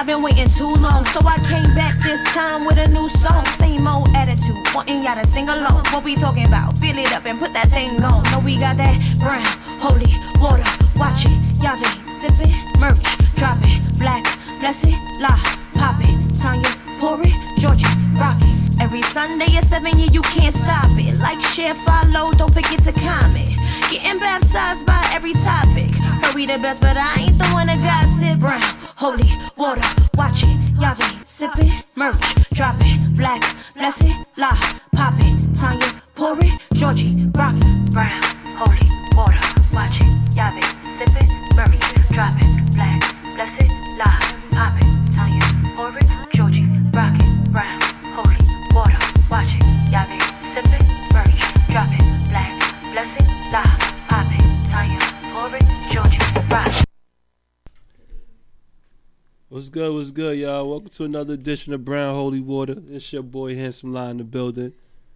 been waiting too long, so I came back this time with a new song. Same old attitude, wanting y'all to sing along. What we talking about? Fill it up and put that thing on. Know we got that brown, holy water. Watch it, y'all sipping, merch, dropping, black, blessed, la, pop it, Tanya, pour it, Georgie, rock it. Every Sunday at 7, yeah, you can't stop it. Like, share, follow, don't forget to comment. Getting baptized by every topic. Heard we the best, but I ain't the one that gossip. Brown, holy water, watch it, y'all sipping, merch, dropping, black, blessed, la, pop it, Tanya, pour it, Georgie, rock it. Brown, holy water, watch it, y'all sipping, merch, dropping, black, blessed, la, pop it, Tanya, pour it, Georgie, rock it. Brown, holy water, watch it, y'all sipping, merch, dropping, black, blessed, la, pop it, Tanya, pour it, Georgie, rock it. What's good, y'all? Welcome to another edition of Brown Holy Water. It's your boy Handsome Lie in the building.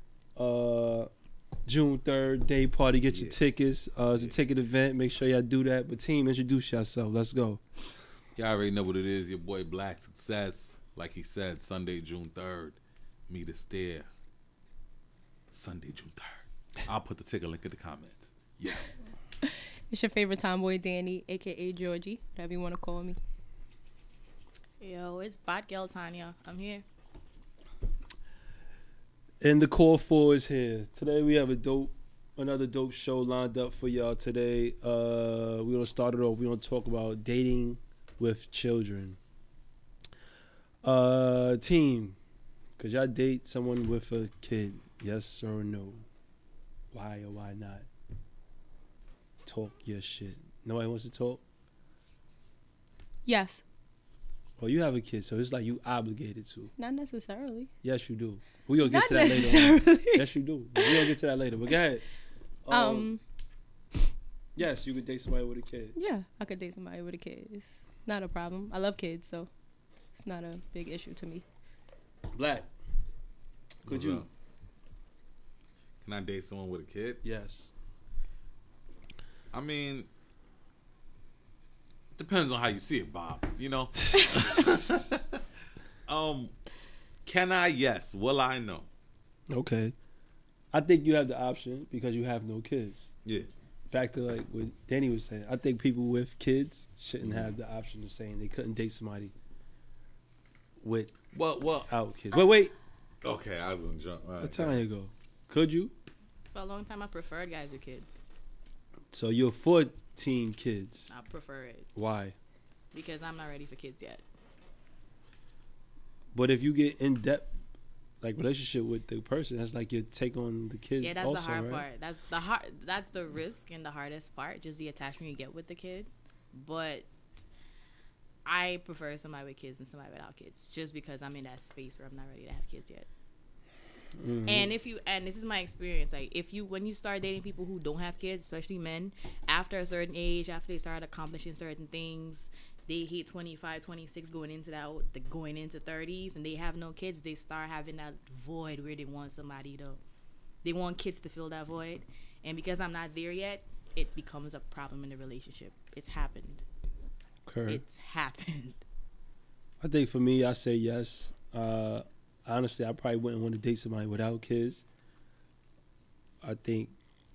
June 3rd, day party. Get your tickets. It's a ticket event. Make sure y'all do that. But team, introduce yourself. Let's go. Y'all already know what it is. Your boy Black Success. Like he said, Sunday, June 3rd. Meet us there. Sunday, June 3rd. I'll put the ticket link in the comments. Yeah. It's your favorite tomboy, Danny, a.k.a. Georgie, whatever you want to call me. Yo, it's Bot Girl Tanya. I'm here. And the Core 4 is here. Today we have another dope show lined up for y'all today. We're going to start it off. We're going to talk about dating with children. Team, could y'all date someone with a kid? Yes or no? Why or why not? Talk your shit. Nobody wants to talk? Yes. Well, you have a kid, so it's like you obligated to. Not necessarily. Yes, you do. We're going to get Not to that necessarily. later on. Yes, you do. We're going to get to that later. But go ahead. Yes, you could date somebody with a kid. Yeah, I could date somebody with a kid. It's not a problem. I love kids, so it's not a big issue to me. Black. Could What's you? up? Can I date someone with a kid? Yes. I mean, depends on how you see it, Bob. You know? Can I? Yes. Will I? No. Okay. I think you have the option because you have no kids. Yeah. Back to like what Danny was saying. I think people with kids shouldn't have the option of saying they couldn't date somebody without kids. Wait. Okay, I was gonna jump. All right, What time you go? Could you? For a long time, I preferred guys with kids. So you're 14 kids. I prefer it Why? because I'm not ready for kids yet. But if you get in depth like relationship with the person, that's like your take on the kids. Yeah, that's also, the hard right? part. That's the risk and the hardest part, just the attachment you get with the kid. But I prefer somebody with kids than somebody without kids, just because I'm in that space where I'm not ready to have kids yet. Mm-hmm. And this is my experience, like when you start dating people who don't have kids, especially men, after a certain age, after they start accomplishing certain things, they hit 25, 26, going into 30s, and they have no kids, they start having that void where they want kids to fill that void. And because I'm not there yet, it becomes a problem in the relationship. It's happened. Okay. It's happened. I think for me, I say yes. Honestly, I probably wouldn't want to date somebody without kids. I think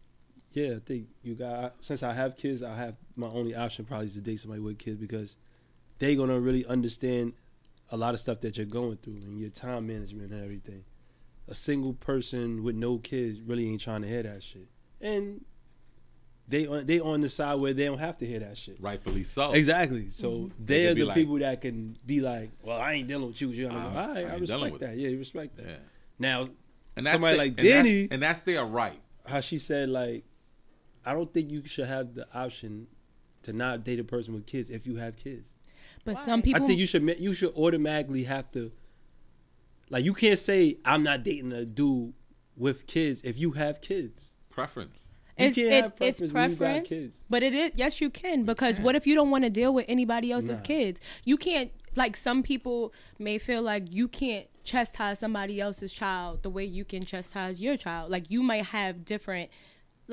since I have kids, I have my only option probably is to date somebody with kids because they're going to really understand a lot of stuff that you're going through and your time management and everything. A single person with no kids really ain't trying to hear that shit. And they on the side where they don't have to hear that shit. Rightfully so. Exactly. So they're the like, people that can be like, well, I ain't dealing with you. You're all right, I respect that. Yeah, you respect that. Yeah. Now, And that's somebody like Danny, and that's their right. how she said, like, I don't think you should have the option to not date a person with kids if you have kids. But Why? some people, I think you should automatically have to, like, you can't say I'm not dating a dude with kids if you have kids. Preference. You can't have it's preference when you got preference, kids. but it is. Yes, you can, because what if you don't want to deal with anybody else's kids? You can't. Like, some people may feel like you can't chastise somebody else's child the way you can chastise your child. Like, you might have a different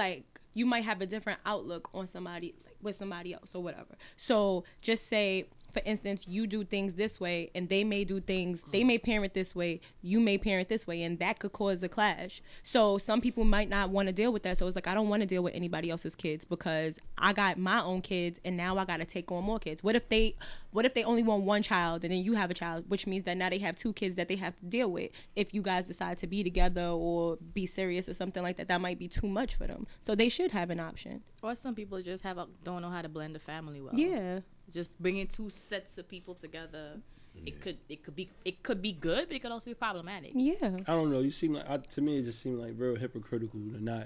outlook on somebody, like, with somebody else or whatever. So just say, for instance, you do things this way and they may do things, they may parent this way, you may parent this way, and that could cause a clash. So some people might not want to deal with that. So it's like, I don't want to deal with anybody else's kids because I got my own kids and now I got to take on more kids. What if they only want one child and then you have a child, which means that now they have two kids that they have to deal with. If you guys decide to be together or be serious or something like that, that might be too much for them. So they should have an option. Or some people just don't know how to blend a family well. Yeah. Just bringing two sets of people together, it could be good, but it could also be problematic. Yeah. I don't know. You seem like to me it just seemed like real hypocritical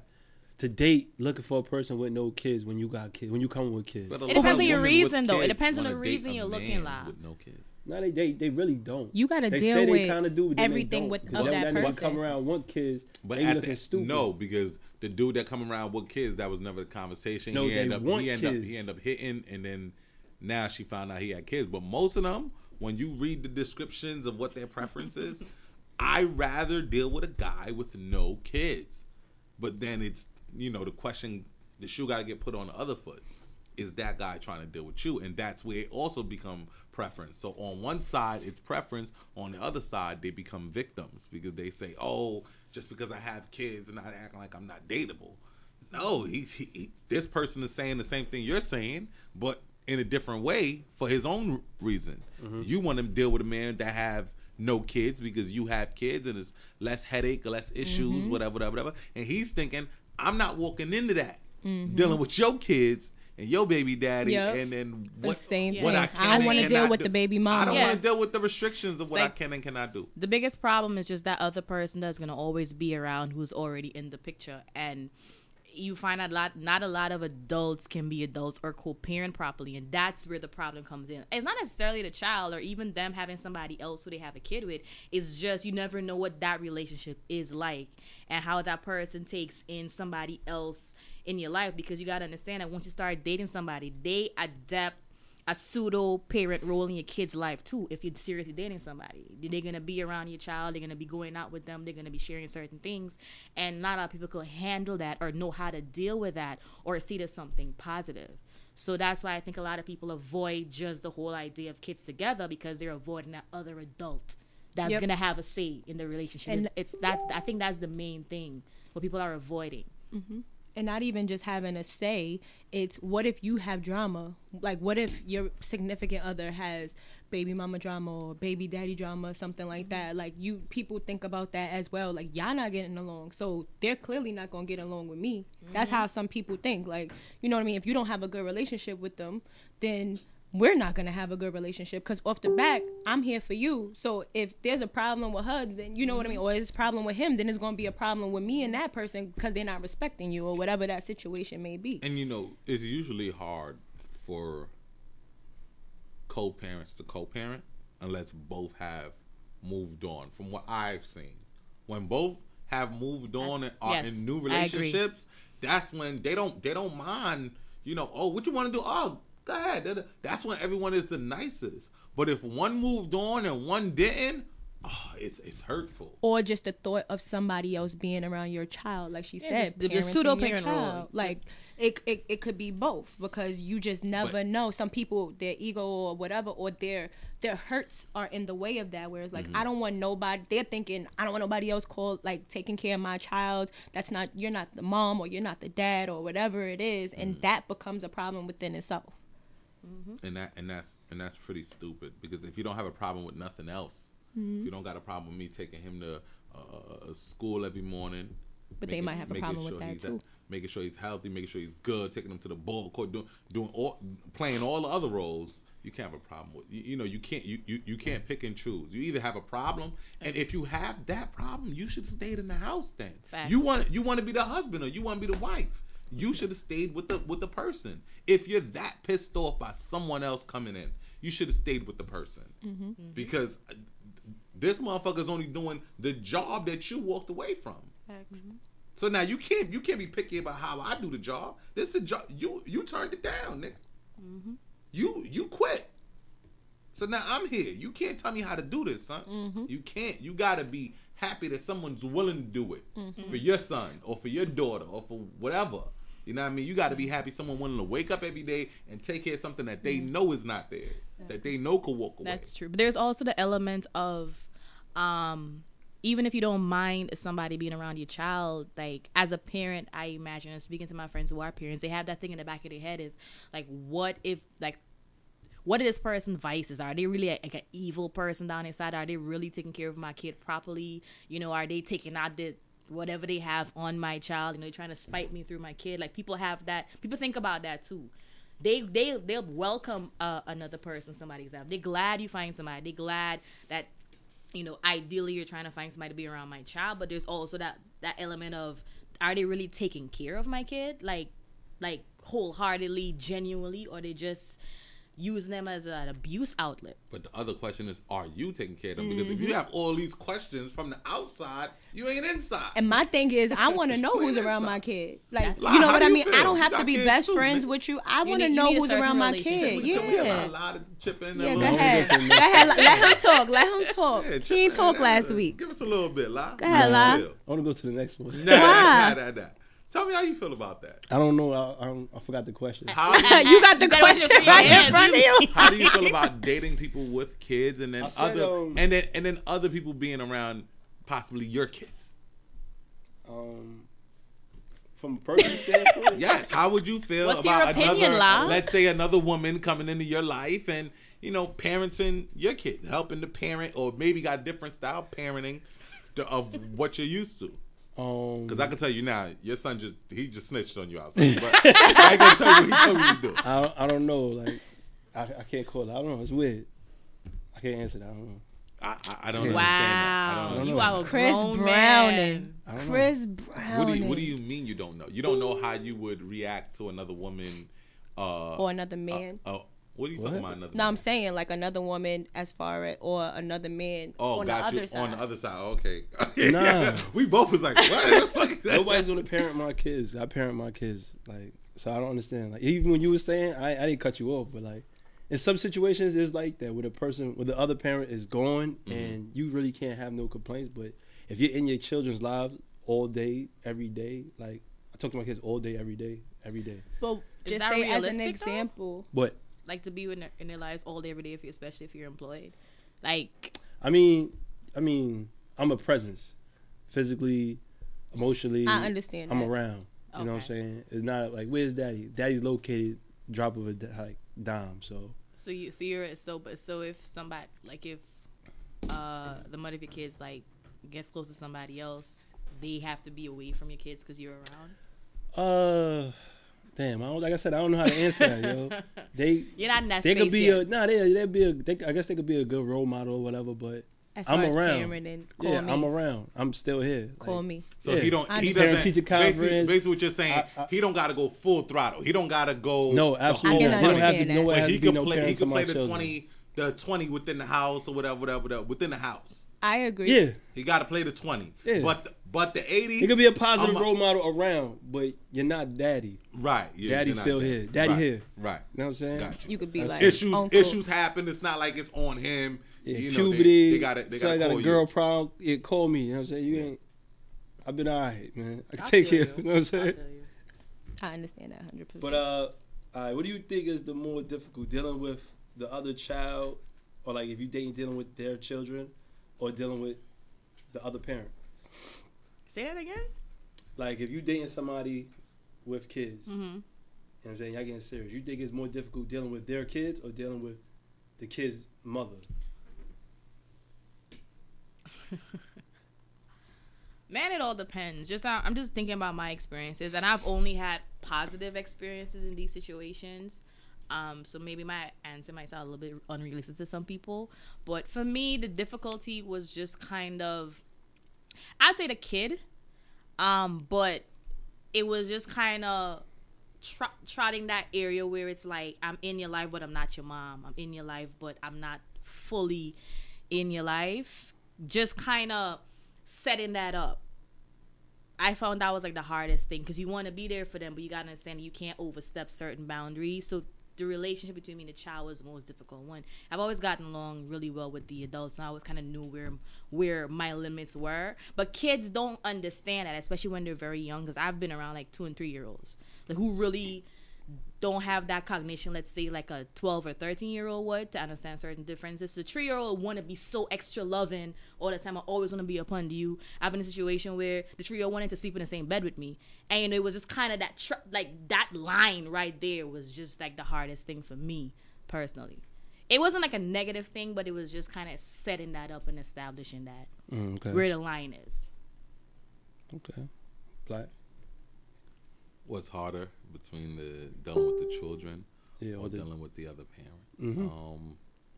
to date looking for a person with no kids when you got kids, when you come with kids. It depends on your reason, though. It depends on the reason you're looking like. With no kids. No, they really don't. You got to deal say with they kinda do, but then everything they with don't. of that Nigga person. come around want kids, But they at looking stupid. No, because the dude that come around with kids, that was never the conversation. No, he ended kids. up hitting, and then now she found out he had kids. But most of them, when you read the descriptions of what their preference is, I'd rather deal with a guy with no kids. But then it's, the question, the shoe got to get put on the other foot. Is that guy trying to deal with you? And that's where it also become preference. So on one side, it's preference. On the other side, they become victims because they say, oh, just because I have kids and not acting like I'm not dateable. No, this person is saying the same thing you're saying, but in a different way for his own reason. Mm-hmm. You want to deal with a man that have no kids because you have kids and it's less headache, less issues, whatever. And he's thinking, I'm not walking into that, dealing with your kids and your baby daddy, and then what I can I don't want to deal with do. the baby mama. I don't want to deal with the restrictions of what I can and cannot do. The biggest problem is just that other person that's going to always be around who's already in the picture. And you find not a lot of adults can be adults or co-parent properly, and that's where the problem comes in. It's not necessarily the child or even them having somebody else who they have a kid with. It's just you never know what that relationship is like and how that person takes in somebody else in your life, because you got to understand that once you start dating somebody, they adapt a pseudo parent role in your kid's life too. If you're seriously dating somebody, they're gonna be around your child, they're gonna be going out with them, they're gonna be sharing certain things, and not a lot of people could handle that or know how to deal with that or see it as something positive. So that's why I think a lot of people avoid just the whole idea of kids together, because they're avoiding that other adult that's gonna have a say in the relationship. And it's that, I think that's the main thing what people are avoiding. Mm-hmm. And not even just having a say, it's what if you have drama? Like, what if your significant other has baby mama drama or baby daddy drama, something like that? Like, people think about that as well. Like, y'all not getting along, so they're clearly not going to get along with me. That's how some people think. Like, you know what I mean? If you don't have a good relationship with them, then we're not going to have a good relationship, because off the back, I'm here for you. So if there's a problem with her, then you know what I mean, or there's a problem with him, then there's going to be a problem with me and that person because they're not respecting you or whatever that situation may be. And it's usually hard for co-parents to co-parent unless both have moved on. From what I've seen, when both have moved on and are in new relationships, that's when they don't mind, oh, what you want to do? Oh, go ahead. That's when everyone is the nicest. But if one moved on and one didn't, it's hurtful. Or just the thought of somebody else being around your child, like she said, the pseudo parent role. Like it could be both, because you just never know. Some people, their ego or whatever, or their hurts are in the way of that. Whereas, like, I don't want nobody. They're thinking, I don't want nobody else taking care of my child. That's not, you're not the mom or you're not the dad or whatever it is, and that becomes a problem within itself. And that's pretty stupid, because if you don't have a problem with nothing else, if you don't got a problem with me taking him to school every morning, but they might have a problem with that too. Making sure he's healthy, making sure he's good, taking him to the ball court, playing all the other roles, you can't have a problem with. You can't pick and choose. You either have a problem, and if you have that problem, you should have stayed in the house. Then Facts. you want to be the husband or you want to be the wife. You should have stayed with the person. If you're that pissed off by someone else coming in, you should have stayed with the person. Because this motherfucker's only doing the job that you walked away from. So now you can't be picky about how I do the job. This is a job you turned it down, nigga. You quit. So now I'm here. You can't tell me how to do this, son. You can't. You gotta be happy that someone's willing to do it for your son or for your daughter or for whatever. You know what I mean? You got to be happy someone willing to wake up every day and take care of something that they know is not theirs, that they know could walk away. That's true. But there's also the element of, even if you don't mind somebody being around your child, like as a parent, I imagine, and speaking to my friends who are parents, they have that thing in the back of their head is like, what if what are this person's vices? Are they really like an evil person down inside? Are they really taking care of my kid properly? You know, are they taking out the whatever they have on my child? You know, trying to spite me through my kid. Like people have that. People think about that too. They'll welcome another person, somebody's life. They're glad you find somebody. They're glad that, you know, ideally you're trying to find somebody to be around my child. But there's also that element of, are they really taking care of my kid? Like wholeheartedly, genuinely, or they just using them as an abuse outlet? But the other question is, are you taking care of them? Because if you have all these questions from the outside, you ain't inside. And my thing is, I want to know who's around my kid. Like, Like, you know how what do I you mean? feel? I don't have You to got be kids best too, friends man. with you. I want to need- know you need a who's certain around my relationship. kid. We have Yeah. a lot of chip in Yeah, there. go ahead. Let him talk. Let him talk. Yeah, chip He ain't in talk there. last week. Give us a little bit, La. Go ahead, La. Chill. I want to go to the next one. Why? Nah. Tell me how you feel about that. I don't know. I forgot the question. How do You got the got question it right in your in front of you. How do you feel about dating people with kids and then I said, and then other people being around possibly your kids? From a personal standpoint, Yes. How would you feel What's your about opinion, La? let's say another woman coming into your life and, you know, parenting your kids, helping the parent, or maybe got different style parenting of what you're used to? Because I can tell you now, your son just snitched on you outside. But I ain't gonna tell you what he told me to do. I don't know. Like I can't call it. I don't know. It's weird. I can't answer that. I don't know. I don't understand that. I Wow, don't you understand are a Chris grown Browning. man. I don't know. Chris that. Browning. What do you mean you don't know? You don't know how you would react to another woman Or another man. what are you talking about? Another No, I'm man? saying like another woman as far as, or another man on the got you. other side. On the other side. Okay. Nah. We both was like, what the fuck is that? Nobody's gonna parent my kids. I parent my kids. Like, so I don't understand. Like, even when you were saying, I didn't cut you off, but like, in some situations it's like that, where the other parent is gone, and you really can't have no complaints. But if you're in your children's lives all day, every day, like I talk to my kids all day, every day. But Is just that say as an realistic, though? example. But Like to be in their lives all day, every day, especially if you're employed. Like, I mean, I'm a presence, physically, emotionally. I understand I'm that. around. You know what I'm Okay. saying? It's not like, where's daddy? Daddy's located, drop of a dime. So so if somebody, like if the mother of your kids like gets close to somebody else, they have to be away from your kids because you're around. damn, like I said, I don't know how to answer that, yo. You're not in that They space could be yet. I guess they could be a good role model or whatever, but As far I'm as around. parenting, call yeah, me. I'm around. I'm still here. Call Like, me. So Yeah. he don't. I He understand. doesn't. Teacher conference. Basically, what you're saying, I- he don't got to go full throttle. He don't got to go. No, the absolutely whole I can not. They don't have understand to. that. Nobody But has he to be could no play. He parent to could my play the children. 20 within the house or whatever within the house. I agree. Yeah, He got to play the 20. Yeah. But the 80. it could be a positive I'm a- role model around, but you're not daddy. Right. Yeah, Daddy's you're not still there. here. Daddy Right. here. Right. You know what I'm saying? Got you. You could be That's like Issues uncle. happen. It's not like it's on him. Yeah, You know, puberty. they got to son got call a girl you. problem. Yeah, call me. You know what I'm saying? You ain't. I've been all right, man. I can I take feel care. you. You know what I'm saying? I understand that 100%. But all right, what do you think is the more difficult, dealing with the other child, or like if you dealing with their children, or dealing with the other parent? Say that again. Like if you dating somebody with kids, Mm-hmm. you know what I'm saying? Y'all getting serious. You think it's more difficult dealing with their kids or dealing with the kid's mother? Man, it all depends. I'm just thinking about my experiences, and I've only had positive experiences in these situations. So maybe my answer might sound a little bit unrealistic to some people, but for me, the difficulty was just kind of, I'd say the kid, but it was just kind of trotting that area where it's like, I'm in your life, but I'm not your mom. I'm in your life, but I'm not fully in your life. Just kind of setting that up. I found that was like the hardest thing, because you want to be there for them, but you got to understand that you can't overstep certain boundaries. So the relationship between me and the child was the most difficult one. I've always gotten along really well with the adults, and I always kind of knew where my limits were. But kids don't understand that, especially when they're very young, because I've been around like 2 and 3 year olds like who really don't have that cognition, let's say like a 12 or 13-year-old would, to understand certain differences. The 3-year-old want to be so extra loving all the time. I always want to be upon you. I've been in a situation where the 3-year-old wanted to sleep in the same bed with me, and it was just kind of that line right there was just like the hardest thing for me personally. It wasn't like a negative thing, but it was just kind of setting that up and establishing that where the line is. Okay. Black. What's harder between dealing with the children or dealing with the other parent? Mm-hmm.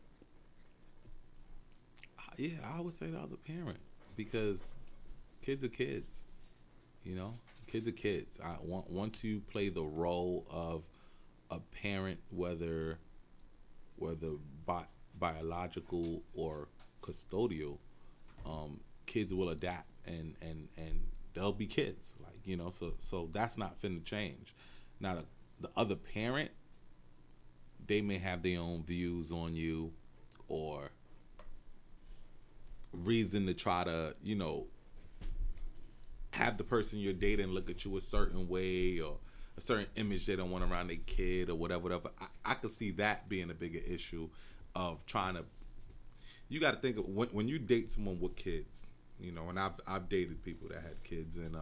I would say the other parent, because kids are kids. You know, kids are kids. Once you play the role of a parent, whether biological or custodial, kids will adapt and they'll be kids, like, you know, so that's not finna change. Now the other parent, they may have their own views on you or reason to try to, you know, have the person you're dating look at you a certain way or a certain image they don't want around their kid or whatever. I could see that being a bigger issue of trying to. You got to think of when you date someone with kids, you know, and I've dated people that had kids, and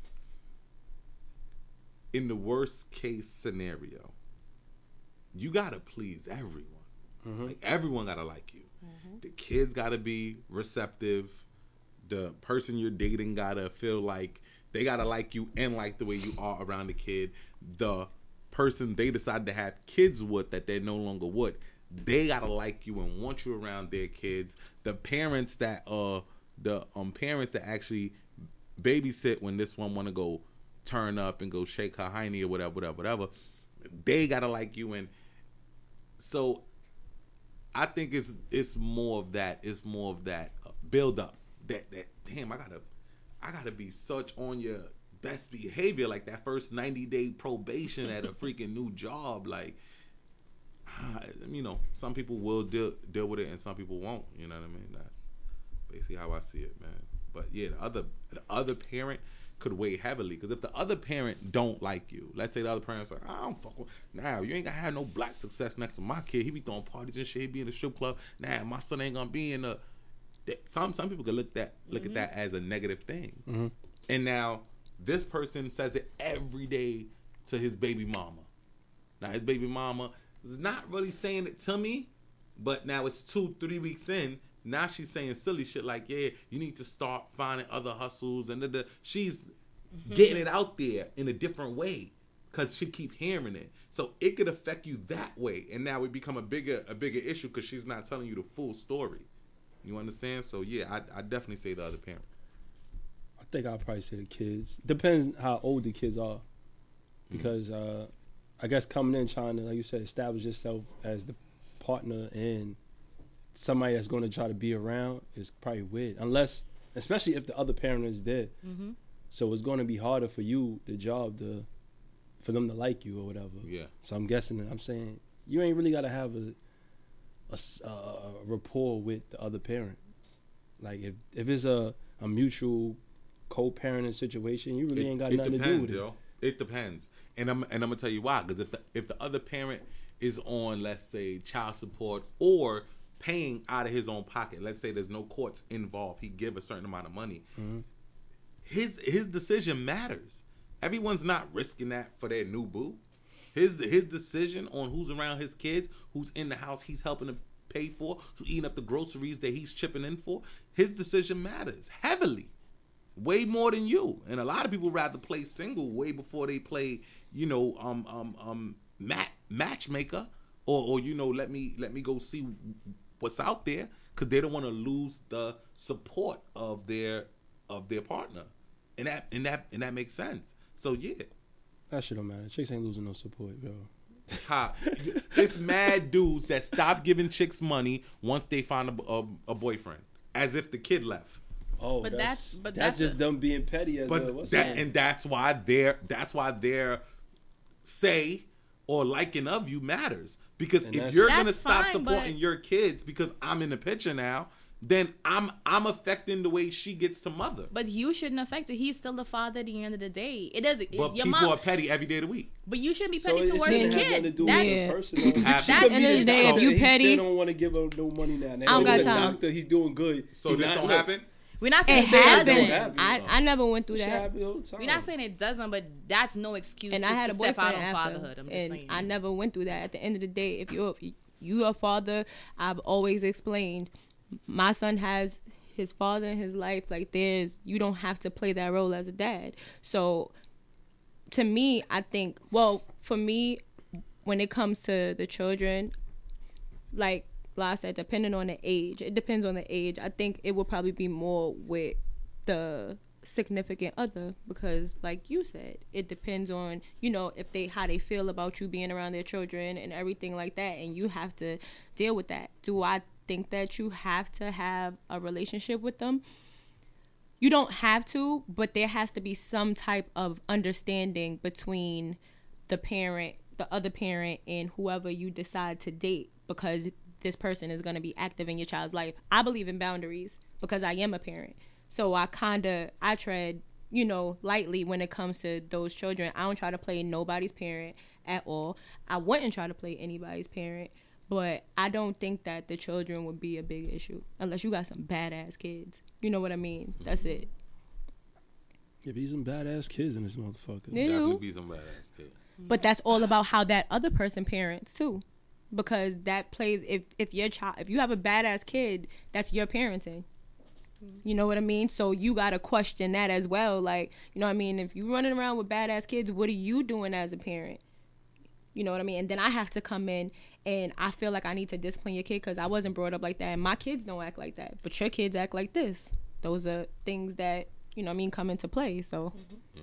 in the worst case scenario, you gotta please everyone. Mm-hmm. Like, everyone gotta like you. Mm-hmm. The kids gotta be receptive. The person you're dating gotta feel like they gotta like you and like the way you are around the kid. The person they decide to have kids with that they no longer would, they gotta like you and want you around their kids. The parents that parents that actually babysit when this one want to go turn up and go shake her hiney or whatever, they gotta like you. And so I think it's more of that. It's more of that build up. That damn, I gotta be such on your best behavior, like that first 90-day probation at a freaking new job. Like, you know, some people will deal with it and some people won't. You know what I mean? That's basically how I see it, man. But yeah, the other parent could weigh heavily, because if the other parent don't like you, let's say the other parent's like, I don't fuck with, now you ain't gonna have no black success next to my kid. He be throwing parties and shit. He be in the strip club. Nah, my son ain't gonna be in a. Some people could look at that as a negative thing. Mm-hmm. And now this person says it every day to his baby mama. Now his baby mama is not really saying it to me, but now it's 2-3 weeks in. Now she's saying silly shit like, yeah, you need to start finding other hustles, and she's getting it out there in a different way because she keep hearing it. So it could affect you that way, and now it become a bigger issue because she's not telling you the full story. You understand? So yeah, I definitely say the other parent. I think I'll probably say the kids. Depends how old the kids are, because I guess coming in trying to, like you said, establish yourself as the partner and somebody that's going to try to be around is probably weird, unless, especially if the other parent is dead. Mm-hmm. So it's going to be harder for you, the job, for them to like you or whatever. Yeah. So I'm saying you ain't really got to have a rapport with the other parent. Like if it's a mutual co-parenting situation, you really ain't got nothing to do with it. It depends, and I'm gonna tell you why. Because if the other parent is on, let's say, child support or paying out of his own pocket, let's say there's no courts involved, he give a certain amount of money. Mm-hmm. His decision matters. Everyone's not risking that for their new boo. His decision on who's around his kids, who's in the house he's helping to pay for, who's eating up the groceries that he's chipping in for, his decision matters heavily, way more than you. And a lot of people rather play single way before they play, you know, matchmaker or you know, let me go see what's out there, because they don't want to lose the support of their partner, and that makes sense. So yeah. That shit don't matter. Chicks ain't losing no support, bro. It's mad dudes that stop giving chicks money once they find a boyfriend, as if the kid left. Oh, but that's just them being petty. That's why their say or liking of you matters. Because And if that's- you're gonna That's stop fine, supporting but- your kids because I'm in the picture now, then I'm affecting the way she gets to mother. But you shouldn't affect it. He's still the father at the end of the day. It doesn't. But Your people mom. are petty every day of the week. But you shouldn't be So petty it towards shouldn't the have nothing to kid. do That, with the person. Though. That's- She At could the be end of the day, doctor, if you he petty- still don't want to give her no money now. I don't got the time. doctor, he's doing good. So He this not- don't look, happen. we're not saying It it happens. doesn't. happen. I never went through Shit that. happen all the time. We're not saying it doesn't, but that's no excuse And to, I had to a step out boyfriend on after, fatherhood. I'm just and saying. I never went through that. At the end of the day, if you're a father, I've always explained, my son has his father in his life. Like you don't have to play that role as a dad. So to me, I think, well, for me, when it comes to the children, like La said, depending on the age, it depends on the age. I think it will probably be more with the significant other, because like you said, it depends on, if how they feel about you being around their children and everything like that, and you have to deal with that. Do I think that you have to have a relationship with them? You don't have to, but there has to be some type of understanding between the other parent, and whoever you decide to date, because this person is going to be active in your child's life. I believe in boundaries because I am a parent. So I tread, lightly when it comes to those children. I don't try to play nobody's parent at all. I wouldn't try to play anybody's parent, but I don't think that the children would be a big issue unless you got some badass kids. You know what I mean? That's it. Yeah, be some badass kids in this motherfucker. Yeah. Definitely be some badass kid. But that's all about how that other person parents too, because that plays. If you have a badass kid, that's your parenting. You know what I mean? So you gotta question that as well. Like, you know what I mean? If you running around with badass kids, what are you doing as a parent? You know what I mean? And then I have to come in and I feel like I need to discipline your kid because I wasn't brought up like that, and my kids don't act like that. But your kids act like this. Those are things that, come into play. So Yeah,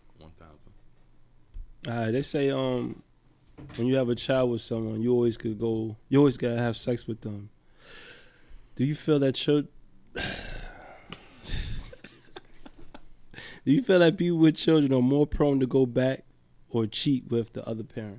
1,000. They say when you have a child with someone, you always gotta have sex with them. Do you feel that Do you feel that people with children are more prone to go back or cheat with the other parent?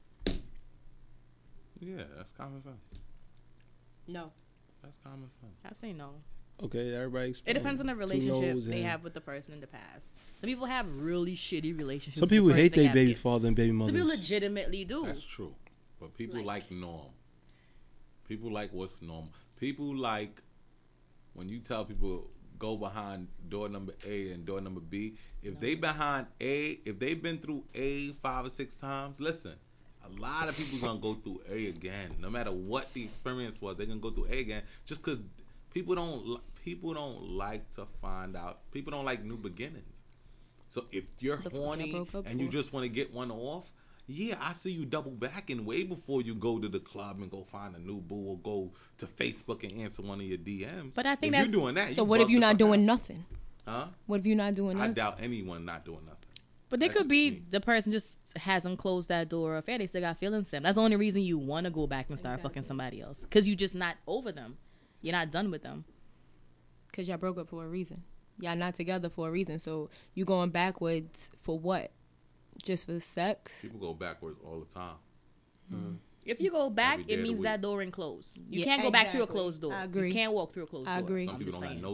Yeah, that's common sense. no. That's common sense. I say no. Okay, everybody It explain. depends on the Two relationship no's they and- have with the person in the past. Some people have really shitty relationships. Some with the people person hate they their have baby kids. father and baby Some mothers. people legitimately do. That's true. But people like norm. People like what's normal. People like when you tell people go behind door number A and door number B. If they behind A, if they've been through A 5 or 6 times, listen, a lot of people gonna go through A again. No matter what the experience was, they're gonna go through A again. Just because people don't like to find out. People don't like new beginnings. So if you're The fuck y'all horny broke up and you for? just want to get one off, yeah, I see you double backing way before you go to the club and go find a new boo or go to Facebook and answer one of your DMs. But I think if that's- you're doing that, So you what if bugged you're the not fuck doing out. nothing? Huh? What if you're not doing I nothing? doubt anyone not doing nothing. But they That's could be just me. the person just hasn't closed that door or they still got feelings for them. That's the only reason you want to go back and start fucking somebody else. Because you're just not over them. You're not done with them. Because y'all broke up for a reason. Y'all not together for a reason. So you going backwards for what? Just for sex? People go backwards all the time. If you go back, Every day it of the means week. that door ain't closed. You Yeah, can't go back through a exactly. closed door. I agree. You can't walk through a closed I door. agree. Some I'm people just don't have saying. no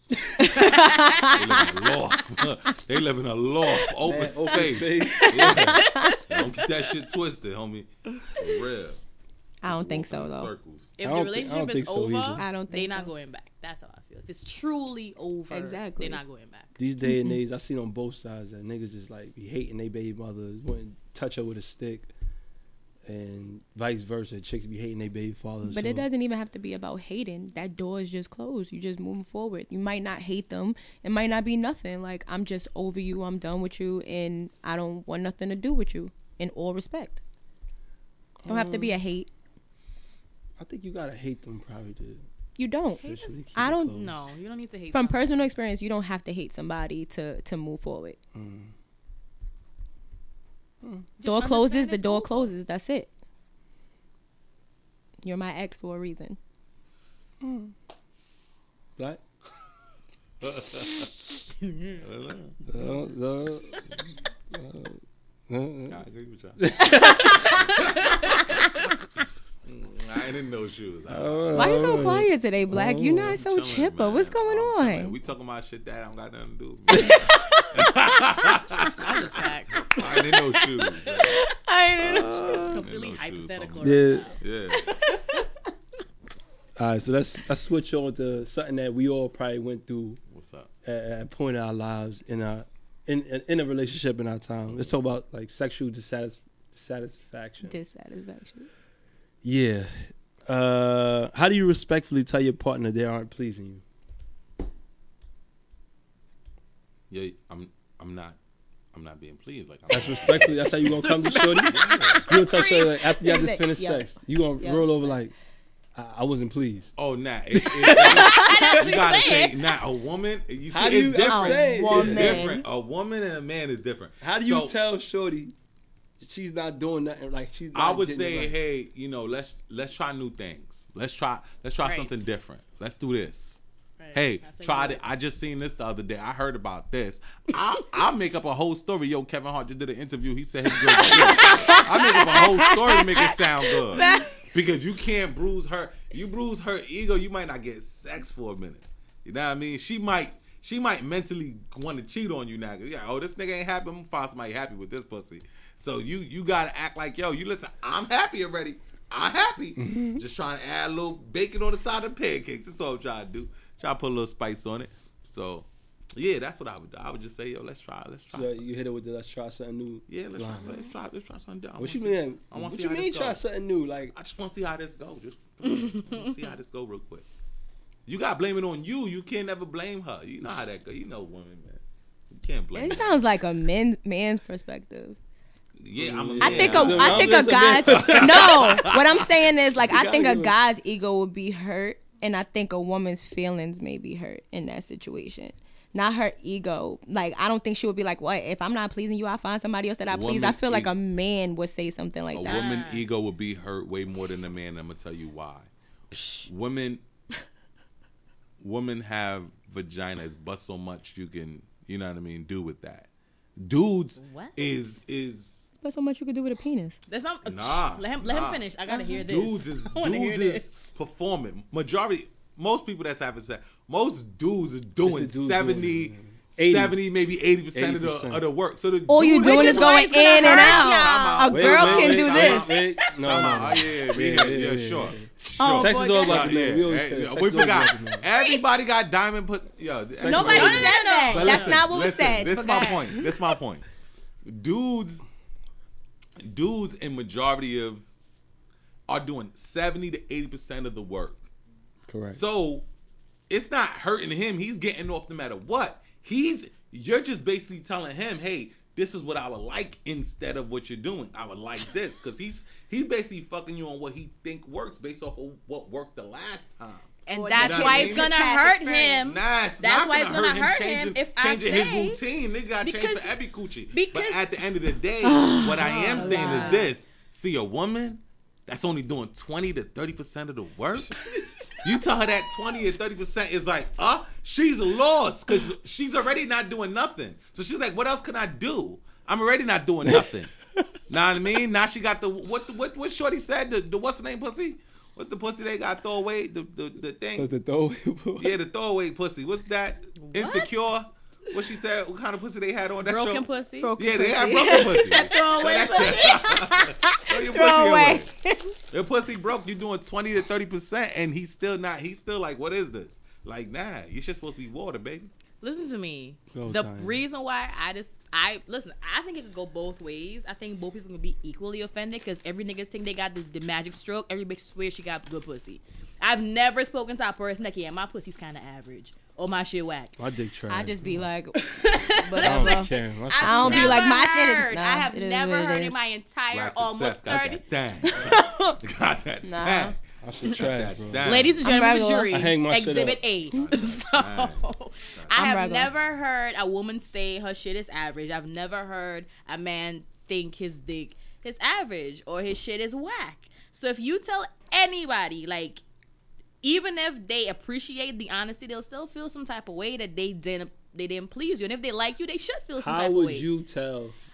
doors. They live in a loft. They live in a loft, open Man, space. Yeah. Don't get that shit twisted, homie. For real. I don't think so, Walking in though. circles. If I the don't relationship think is so over, either. I don't they're think not so. going back. That's how I feel. If it's truly over, Exactly. they're not going back. These day and age, I seen on both sides that niggas just like be hating their baby mothers, wouldn't touch her with a stick, and vice versa. Chicks be hating their baby fathers. But so it doesn't even have to be about hating. That door is just closed. You just moving forward. You might not hate them. It might not be nothing. Like, I'm just over you. I'm done with you. And I don't want nothing to do with you. In all respect. It don't have to be a hate. I think you gotta hate them probably to You don't. officially keep I it don't- closed. No, you don't need to hate From someone. personal experience, you don't have to hate somebody to move forward. Door understand closes, the it's door over. closes. That's it. You're my ex for a reason. Black. I agree with y'all. I ain't in no shoes. Why you so quiet today, Black? You're not so Chilling, chipper. man. What's going I'm chilling. on? We talking about shit that I don't got nothing to do with me. That's a fact. I ain't in no shoes. Man. I don't know. It's completely no shoes, hypothetical homie. right now. Yeah. All right, so let's switch on to something that we all probably went through What's up? at a point in our lives in a relationship in our time. Let's talk about like sexual dissatisfaction. Dissatisfaction. Yeah. How do you respectfully tell your partner they aren't pleasing you? Yeah, I'm not being pleased. Like That's respectfully. That's how you gonna come to shorty. You gonna tell shorty like, after y'all just finished Yeah. sex, you gonna Yeah. roll over like, I wasn't pleased. Oh, nah. You gotta say, nah. A woman. You see, How do it's you- different. I'm saying, It's woman. different. A woman and a man is different. How do you So, tell shorty she's not doing nothing? Like she's. Not I would getting it say, right? hey, let's try new things. Let's try Right. something different. Let's do this. Right. Hey, That's how try you it. I just seen this the other day. I heard about this. I'll make up a whole story. Yo, Kevin Hart just did an interview. He said his girl shit. I make up a whole story to make it sound good. Because you can't bruise her. You bruise her ego, you might not get sex for a minute. You know what I mean? She might mentally want to cheat on you now. Yeah, oh, this nigga ain't happy. I'm gonna find somebody happy with this pussy. So you gotta act like, yo, you listen, I'm happy already. I'm happy. Just trying to add a little bacon on the side of the pancakes. That's all I'm trying to do. Try to put a little spice on it. So yeah, that's what I would do. I would just say, yo, let's try So something. you hit it with the let's try something new. Yeah, let's line. try something down. What you mean? I want What to see you how mean? this Try goes. something new? Like I just want to see how this go. Just see how this go real quick. You got to blame it on you. You can't never blame her. You know how that go. You know women, man. You can't blame It her. sounds like a man's perspective. Yeah, I'm a Yeah. I man. think I'm a guy's no. What I'm saying is like I think a go. guy's ego would be hurt, and I think a woman's feelings may be hurt in that situation. Not her ego. Like I don't think she would be like, "What if I'm not pleasing you? I'll find somebody else that I please." I Woman's feel like ego. a man would say something like A that. woman ego will be hurt way more than a man. I'm gonna tell you why. Women have vaginas, but so much you can, you know what I mean, do with that. Dudes What? is But so much you could do with a penis. There's some. Nah, Let him nah. finish. I gotta hear this. Dudes I wanna hear is this. performing. Most people that's having sex, most dudes are doing It's the dudes 70, doing it, 70, maybe 80% of 80%. the work. So the All you dude- doing Which is is why going it's gonna in and hurt out. y'all. A girl can do time this. out. No, Time no, out. no. Oh, yeah, sure. Oh, Sex boy, is all go about the man. We always say Hey, sex we is all about forgot. the man. Everybody got diamond put. Yo, Nobody is said all- that. But That's listen, not what was listen, said. This but is go my ahead. point. This is my point. Dudes in majority of are doing 70 to 80% of the work. Correct. So it's not hurting him. He's getting off no matter what. You're just basically telling him, hey, this is what I would like instead of what you're doing. I would like this. Because he's basically fucking you on what he think works based off of what worked the last time. And Or that's just why his it's gonna past hurt experience. him. Nah, it's That's not why it's gonna gonna hurt him if I changing say- his routine. Nigga got changed Because- for every coochie. But because- at the end of the day, what I am saying God. is this. See, a woman that's only doing 20 to 30% of the work, you tell her that 20 or 30% is like, she's lost because she's already not doing nothing. So she's like, what else can I do? I'm already not doing nothing. Know what I mean? Now she got what Shorty said, the what's the name pussy? What the pussy they got throw away? The thing. The throwaway. Yeah, the throwaway pussy. What's that? Insecure. What she said? What kind of pussy they had on that show? Broken pussy. Broken Yeah, they had pussy. broken pussy. Throwaway Throw your Throw pussy away. away. Your pussy broke. You doing 20 to 30%, and he's still not. He's still like, what is this? Like, nah, you're just supposed to be water, baby. Listen to me. Go, The Tanya. reason why listen, I think it could go both ways. I think both people can be equally offended because every nigga think they got the magic stroke. Every bitch swears she got good pussy. I've never spoken to a person like, yeah, my pussy's kind of average or my shit whack. My dick trash. I just be like, I whatever. don't care. My I don't be Never like, my shit is- heard. nah, I have it is never what it heard in is. my entire Black almost success got 30. that thing. Got that Nah. thing. I should trash, bro. Damn. Ladies and I'm gentlemen, the regular. jury, I hang my shit Exhibit up. A. So, Right. I I'm have regular. never heard a woman say her shit is average. I've never heard a man think his dick is average or his shit is whack. So if you tell anybody, like, even if they appreciate the honesty, they'll still feel some type of way that they didn't please you. And if they like you, they should feel some How type of would way. you tell?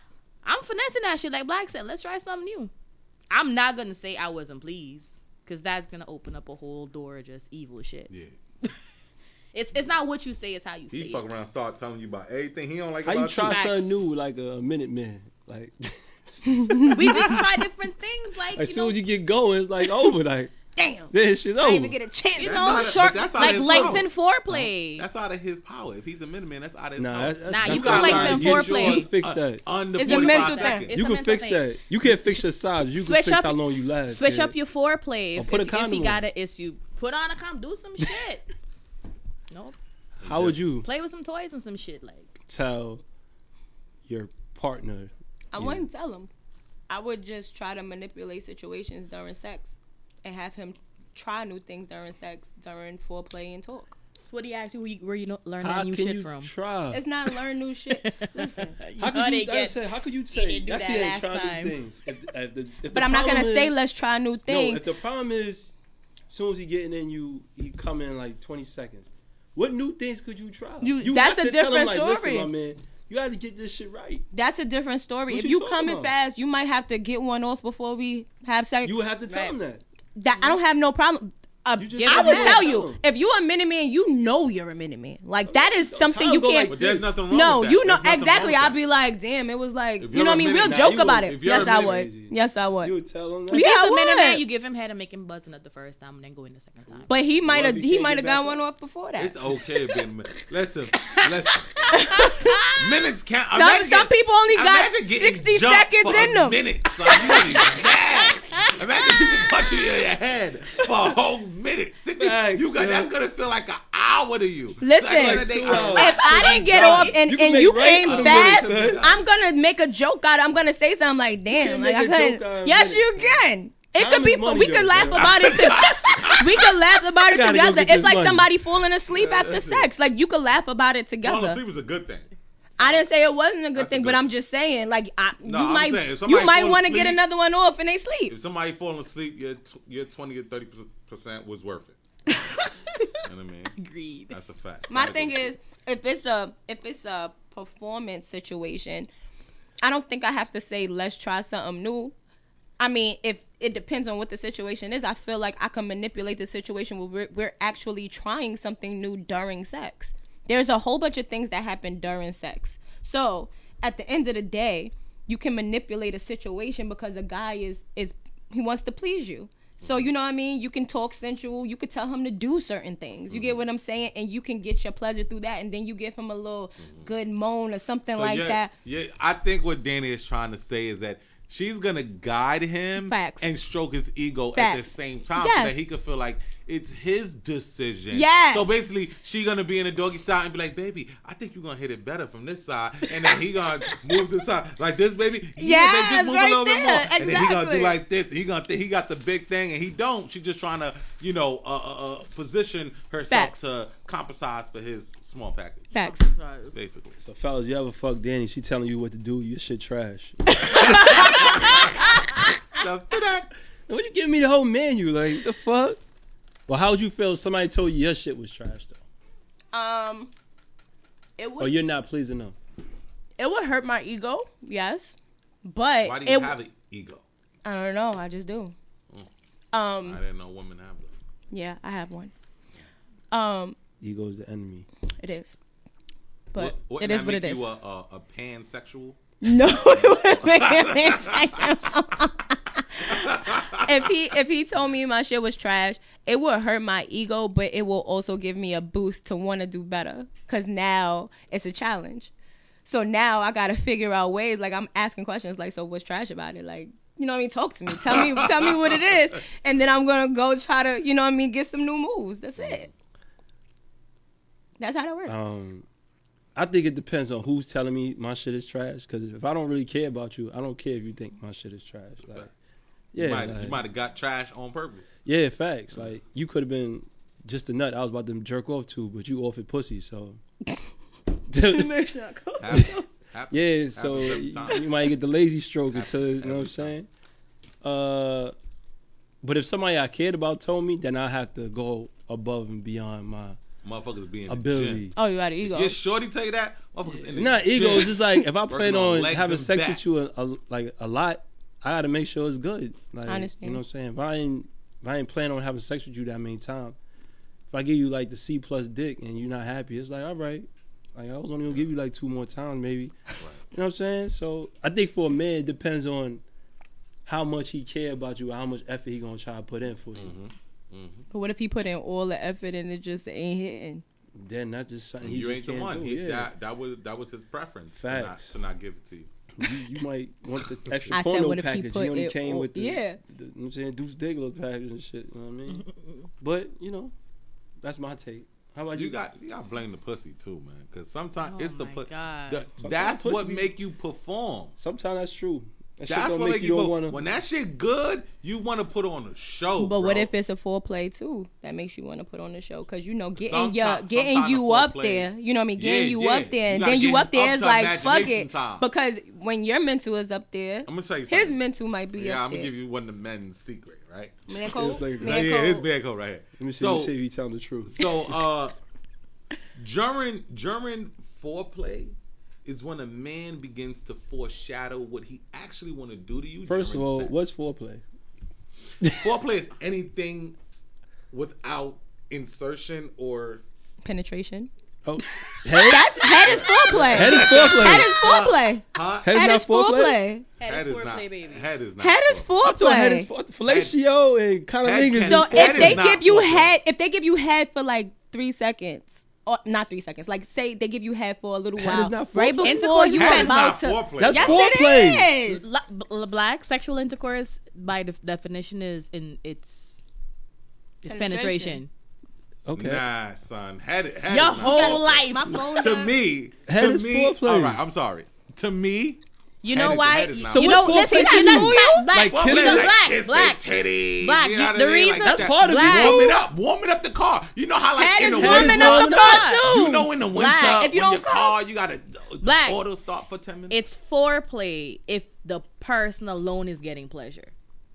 I'm finessing that shit like Black said. Let's try something new. I'm not gonna say I wasn't pleased because that's gonna open up a whole door of just evil shit. Yeah. It's not what you say, it's how you say He fuck it. around, start telling you about everything he don't like How about you try Facts. something new like a Minute Man? Like, We just try different things, like as you soon know, as you get going, it's like over. Like, Damn. then shit I over. didn't even get a chance. you That's know, not a- short, but that's out like of his lengthen power. foreplay. That's out of his power. If he's a Minuteman, that's out of his Nah, power. that's, Nah, that's you can not like lying. them Get foreplay. yours, fix that. Under It's a 45 mental thing. seconds. It's You a can mental fix thing. that. You can't fix your size. You Switch can fix up- how long you last. Switch kid. up your foreplay. Or If, put a if condom he on. got an issue, put on a condom, do some shit. Nope. How would you Play with some toys and some shit. Like, tell your partner? I wouldn't tell him. I would just try to manipulate situations during sex and have him try new things during sex, during foreplay and talk. that's what he asked you where you learn How that new can shit you from. try? It's not learn new shit. Listen, How could you? How could you say? didn't do That's that it. last Try time. new things. If but I'm not gonna problem say is- let's try new No, things. if the problem is, as soon as he getting in, you come in like 20 seconds. What new things could you try? That's have a to tell him, different like, story. Listen, my man, you got to get this shit right. That's a different story. What If you you talking coming about? fast, you might have to get one off before we have sex. You would have to tell Right. him that. That I don't have no problem. You just I said would you tell would you tell him. if you a Minuteman, you know you're a Minuteman. Like that is something Time you go can't. like But there's this. nothing wrong No, with that. you know There's nothing exactly. wrong with I'd be like, damn, it was like, If you know what I you're a mean? We'll Minuteman- joke Nah, you about would- it. if you're a Yes, I Minuteman- would. Yes, I You would. would tell him that. If Yeah, he's I a minute man, would. you give him head and make him buzzing up the first time and then go in the second time. But he might have. if he He can't might have get got back one up? off before that. It's okay being a minute. Listen. Minutes count. Some people only got imagine getting 60 jumped seconds for in a them. minute, son. You gonna be mad. Imagine people punching you in your head for a whole minute. 60. Facts, You got son. that's gonna feel like an hour to you. Listen, Like, like, they- If If I didn't get Right. off and You can and make you rice came in a fast, minute, son. I'm gonna make a joke out. I'm gonna say something like, "Damn, can't like I make a couldn't." joke out of Yes, minutes, you man. can. It Time could be. is money, We could though, laugh man. about it too. We could laugh about it Gotta go together. get this It's like money. somebody falling asleep after that's it. sex. Like you could laugh about it Falling together. asleep was a good thing. I didn't say it wasn't a good That's a thing, but good I'm just saying, like, No, you I'm might, saying, if somebody you might fall want to get asleep- another one off and they sleep. If somebody falling asleep, your 20 or 30% was worth it. You know what I mean? Agreed. That's a fact. My Gotta thing go. is, if it's a performance situation, I don't think I have to say let's try something new. I mean, if it depends on what the situation is, I feel like I can manipulate the situation where we're actually trying something new during sex. There's a whole bunch of things that happen during sex. So at the end of the day, you can manipulate a situation because a guy is he wants to please you. So you know what I mean? You can talk sensual. You could tell him to do certain things. You get what I'm saying? And you can get your pleasure through that. And then you give him a little good moan or something like that. Yeah, I think what Danny is trying to say is that she's gonna guide him Facts. and stroke his ego at the Facts. same time so Yes. that he could feel like it's his decision. Yes. So basically, she gonna be in a doggy style and be like, "Baby, I think you're gonna hit it better from this side," and then he gonna move this side like this, baby. Yes, baby, just move right a little bit there. more. And then he gonna Exactly. do like this. He gonna think he got the big thing, and he don't. She just trying to, position herself Facts. to compensate for his small package, Facts. basically. So fellas, you ever fuck Danny? She telling you what to do. Your shit trash. What you giving me the whole menu? Like what the fuck? Well, how would you feel if somebody told you your shit was trash though? It Or would you're not pleasing them? it would hurt my ego, yes, but Why do you have an ego? I don't know. I just do. I didn't know women have that. Yeah, I have one. Ego's the enemy. It is, but Wouldn't it is that what it make is. you a pansexual? No, it wouldn't make me if he told me my shit was trash, it would hurt my ego, but it will also give me a boost to want to do better because now it's a challenge. So now I gotta figure out ways. Like I'm asking questions like, so what's trash about it? Like, you know what I mean? Talk to me. Tell me what it is, and then I'm gonna go try to, you know what I mean, get some new moves. That's it. That's how that works. I think it depends on who's telling me my shit is trash. Because if I don't really care about you, I don't care if you think my shit is trash. Like, yeah, You might have got trash on purpose. yeah, facts. Like you could have been just a nut I was about to jerk off to, but you offered pussy, so. Happens. Yeah, so Happens every time. you might get the lazy stroke Happens until, you know what I'm every saying? But if somebody I cared about told me, then I have to go above and beyond my Motherfuckers be in the ability. gym. Oh, you got an ego. If your shorty tell you that, motherfuckers in the Not gym. ego. It's just like if I Working plan on on legs having and sex back. with you a lot, I gotta make sure it's good. Like, I understand. You know what I'm saying? If I ain't planning on having sex with you that many times, if I give you like the C+ dick and you're not happy, it's like, all right. Like, I was only gonna give you like 2 more times, maybe. Right. You know what I'm saying? So I think for a man, it depends on how much he care about you, or how much effort he gonna try to put in for you. But what if he put in all the effort and it just ain't hitting? Then that's just something he You just ain't the can't one. do. He, Yeah. that was his preference. Facts. To not give it to you. You might want the extra I said, porno what if he package. put He only it came all- with the, yeah. the, you know what I'm saying, Deuce Diggler package and shit. You know what I mean? But, you know, that's my take. How about you? You got to blame the pussy too, man. Because sometimes Oh it's the my pussy. God. That's pussy what be- make you perform. Sometimes that's true. That shit That's don't what make make you you don't go. want to. When that shit good, you want to put on a show. But what bro. if it's a foreplay too? That makes you want to put on the show because you know getting Sometimes you the up foreplay- there. You know what I mean? Getting Yeah, you yeah. up there, You and gotta then you get up there up is to like fuck imagination it. time. Because when your mental is up there, I'm gonna tell you his something. mental might be Yeah, up I'm gonna there. give you one of the men's secret, right? Man code, It's like- man yeah, code. it's bad code right here. Let me see, So, see if you telling the truth. So, during foreplay is when a man begins to foreshadow what he actually want to do to you. First of during all, sex. what's foreplay? Foreplay is anything without insertion or Penetration. Oh, head? That's head is foreplay. Head is foreplay. Head is foreplay. huh? Head Head is is not foreplay? foreplay. Head is not. foreplay, baby. Head is not. Head is foreplay. I thought head is foreplay. fellatio and kind of Head niggas. can- So is Head if is they not give you foreplay. head, if they give you head for like 3 seconds, or not 3 seconds, like say they give you head for a little Head while, is not right foreplay. before Intercourse you is are Head is about not to. foreplay. That's Yes, foreplay. it is. Black sexual intercourse by definition is in its penetration. Okay. Nah, son. Head Your is not whole foreplay. life. My phone To died. me, Head to is me, foreplay. all right, I'm sorry. To me, You Head know is- why? head is not So you what's know, listen, foreplay to that's you? black. Like Black. kissing? So Like black, kissing black. titties. Black. You know what The I mean? reason- Like That's that. part of Black. it too. Warming up the car. You know how like Head in is the warming winter, up the car too. you know in the winter Black. If you when don't your come- car, you gotta Black. auto start for 10 minutes. It's foreplay if the person alone is getting pleasure.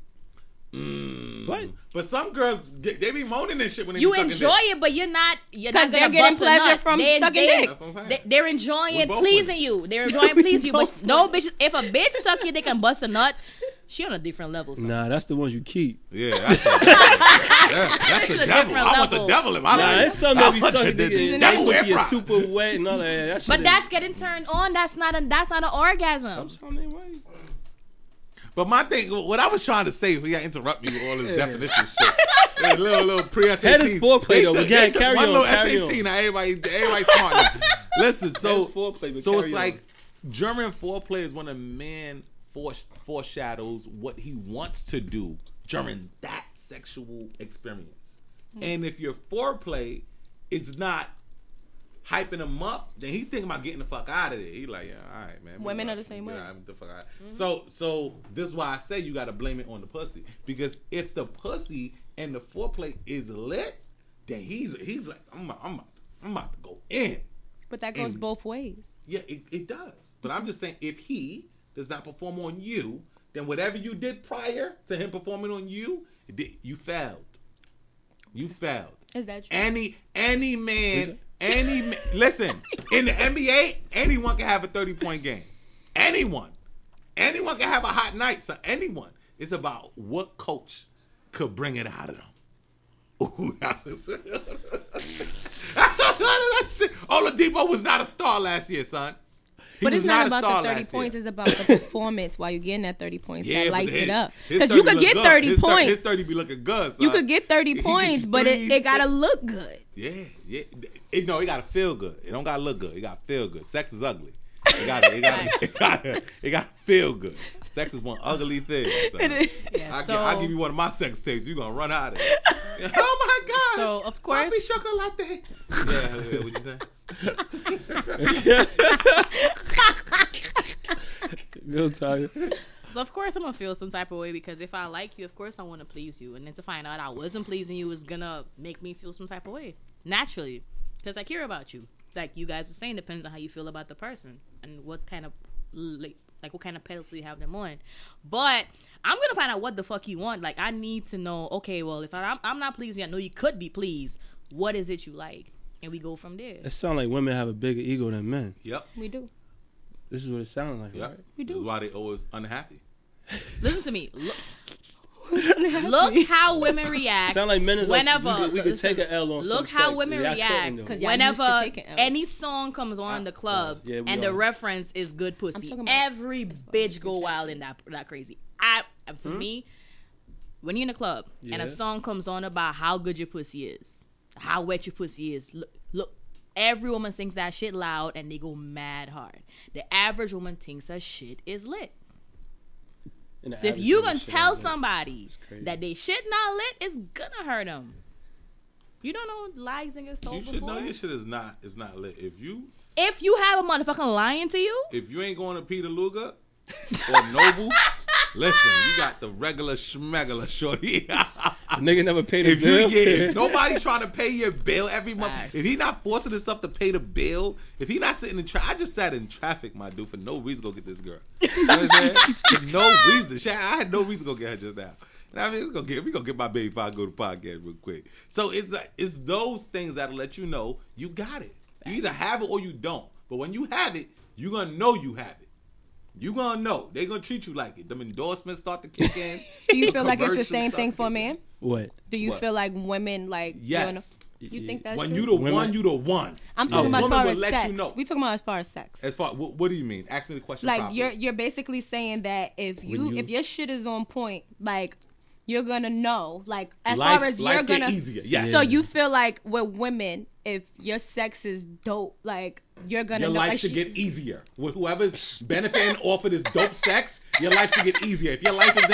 What? But some girls, they be moaning this shit when they You be sucking enjoy dick. it, but you're not 'Cause gonna they're getting bust a pleasure nut. from sucking dick. That's what I'm saying. They're enjoying We it, both pleasing with you. They're enjoying pleasing you. But both no bitch, if a bitch suck your dick and bust a nut, she on a different level. Son. Nah, that's the ones you keep. Yeah, that's the devil. That's It's the a devil. different I want the level. devil in my Nah, life. it's something that be I want sucking the niggas and devil they in pussy is pride. super wet and all that. That shit But is- that's getting turned on. That's not an orgasm. Sometimes they right. But my thing, what I was trying to say, we got to interrupt me with all this definition shit. Yeah, little pre-SAT. Head is foreplay, though. We can't carry one on, little carry SAT, on. now everybody smart now. Listen, Head is so foreplay, but so carry it's on. like German foreplay is when a man foreshadows what he wants to do during that sexual experience. And if your foreplay is not hyping him up, then he's thinking about getting the fuck out of there. He's like, yeah, all right, man. Women are the same way. Get the fuck out. So this is why I say you got to blame it on the pussy, because if the pussy and the foreplay is lit, then he's like, I'm about to go in. But that goes And- both ways. Yeah, it does. But I'm just saying, if he does not perform on you, then whatever you did prior to him performing on you, you failed. You failed. Is that true? Any man, listen, in the NBA, anyone can have a 30-point game. Anyone can have a hot night. So anyone. It's about what coach could bring it out of them. Ooh, that's Oladipo was not a star last year, son. He But was it's not a about star the 30 last points. year. It's about the performance while you're getting that 30 points. Yeah, that but lights it up. his Because you 30 could look get good. 30 His points. His 30 be looking good, son. You could get 30 He get you points, but threes. it got to look good. Yeah. It gotta feel good. It don't gotta look good. It gotta feel good. Sex is ugly. It gotta feel good. Sex is one ugly thing. So. Yeah, I'll give you one of my sex tapes. You're gonna run out of it. Oh my God. So, of course- Papi chocolate. Yeah, what you say? Real tired. So of course I'm gonna feel some type of way, because if I like you, of course I want to please you, and then to find out I wasn't pleasing you is gonna make me feel some type of way naturally, because I care about you. Like you guys were saying, depends on how you feel about the person and what kind of like what kind of pedestal you have them on. But I'm gonna find out what the fuck you want. Like I need to know. Okay, well if I'm not pleasing you, I know you could be pleased. What is it you like? and we go from there. It sounds like women have a bigger ego than men. Yep. We do. This is what it sounds like, Yep. right? We do. This is why they always unhappy. Listen to me. Look how women react. Sound like men is whenever like, we could take an L on look some how sex. women Y'all react couldn't, though. 'Cause y'all used to whenever taking L's. any song comes on in the club yeah, we and the are. reference is good pussy. talking about Every bitch go wild in that crazy. For me, when you're in a club and Yeah. a song comes on about how good your pussy is, how wet your pussy is, look, every woman sings that shit loud and they go mad hard. The average woman thinks her shit is lit. And the So if average you woman gonna shit tell ain't lit. somebody It's crazy. that they shit not lit, it's gonna hurt them. You don't know lies niggas told You should before. know your shit is not lit. If you If you have a motherfucker lying to you, ain't going to Peter Luger or Noble, listen, you got the regular schmegula shorty. The nigga never paid a If bill. if nobody trying to pay your bill every month, Facts. if he not forcing himself to pay the bill, if he not sitting in traffic, I just sat in traffic, my dude, for no reason to go get this girl. You know what I'm saying? For no reason. Shit, I had no reason to go get her just now. And I mean, we gonna get my baby if I go to podcast real quick. So it's those things that'll let you know you got it. You either have it or you don't. But when you have it, you gonna know you have it. You gonna know. They gonna treat you like it. Them endorsements start to kick in. Do you feel like it's the Commercials same start thing to for a kick in. man? What? Do you What? feel like women like Yes. You think that's When true? you the Women- one, you the one. I'm A talking about as woman far will as let sex. you know. We talking about as far as sex. As far, what do you mean? Ask me the question. Like properly. you're basically saying that if you- if your shit is on point, like you're gonna know, like as Life- far as life you're get gonna easier. Yes. So you feel like with women, if your sex is dope, like you're gonna Your know. life like should she- get easier. With whoever's benefiting off of this dope sex, your life should get easier. If your life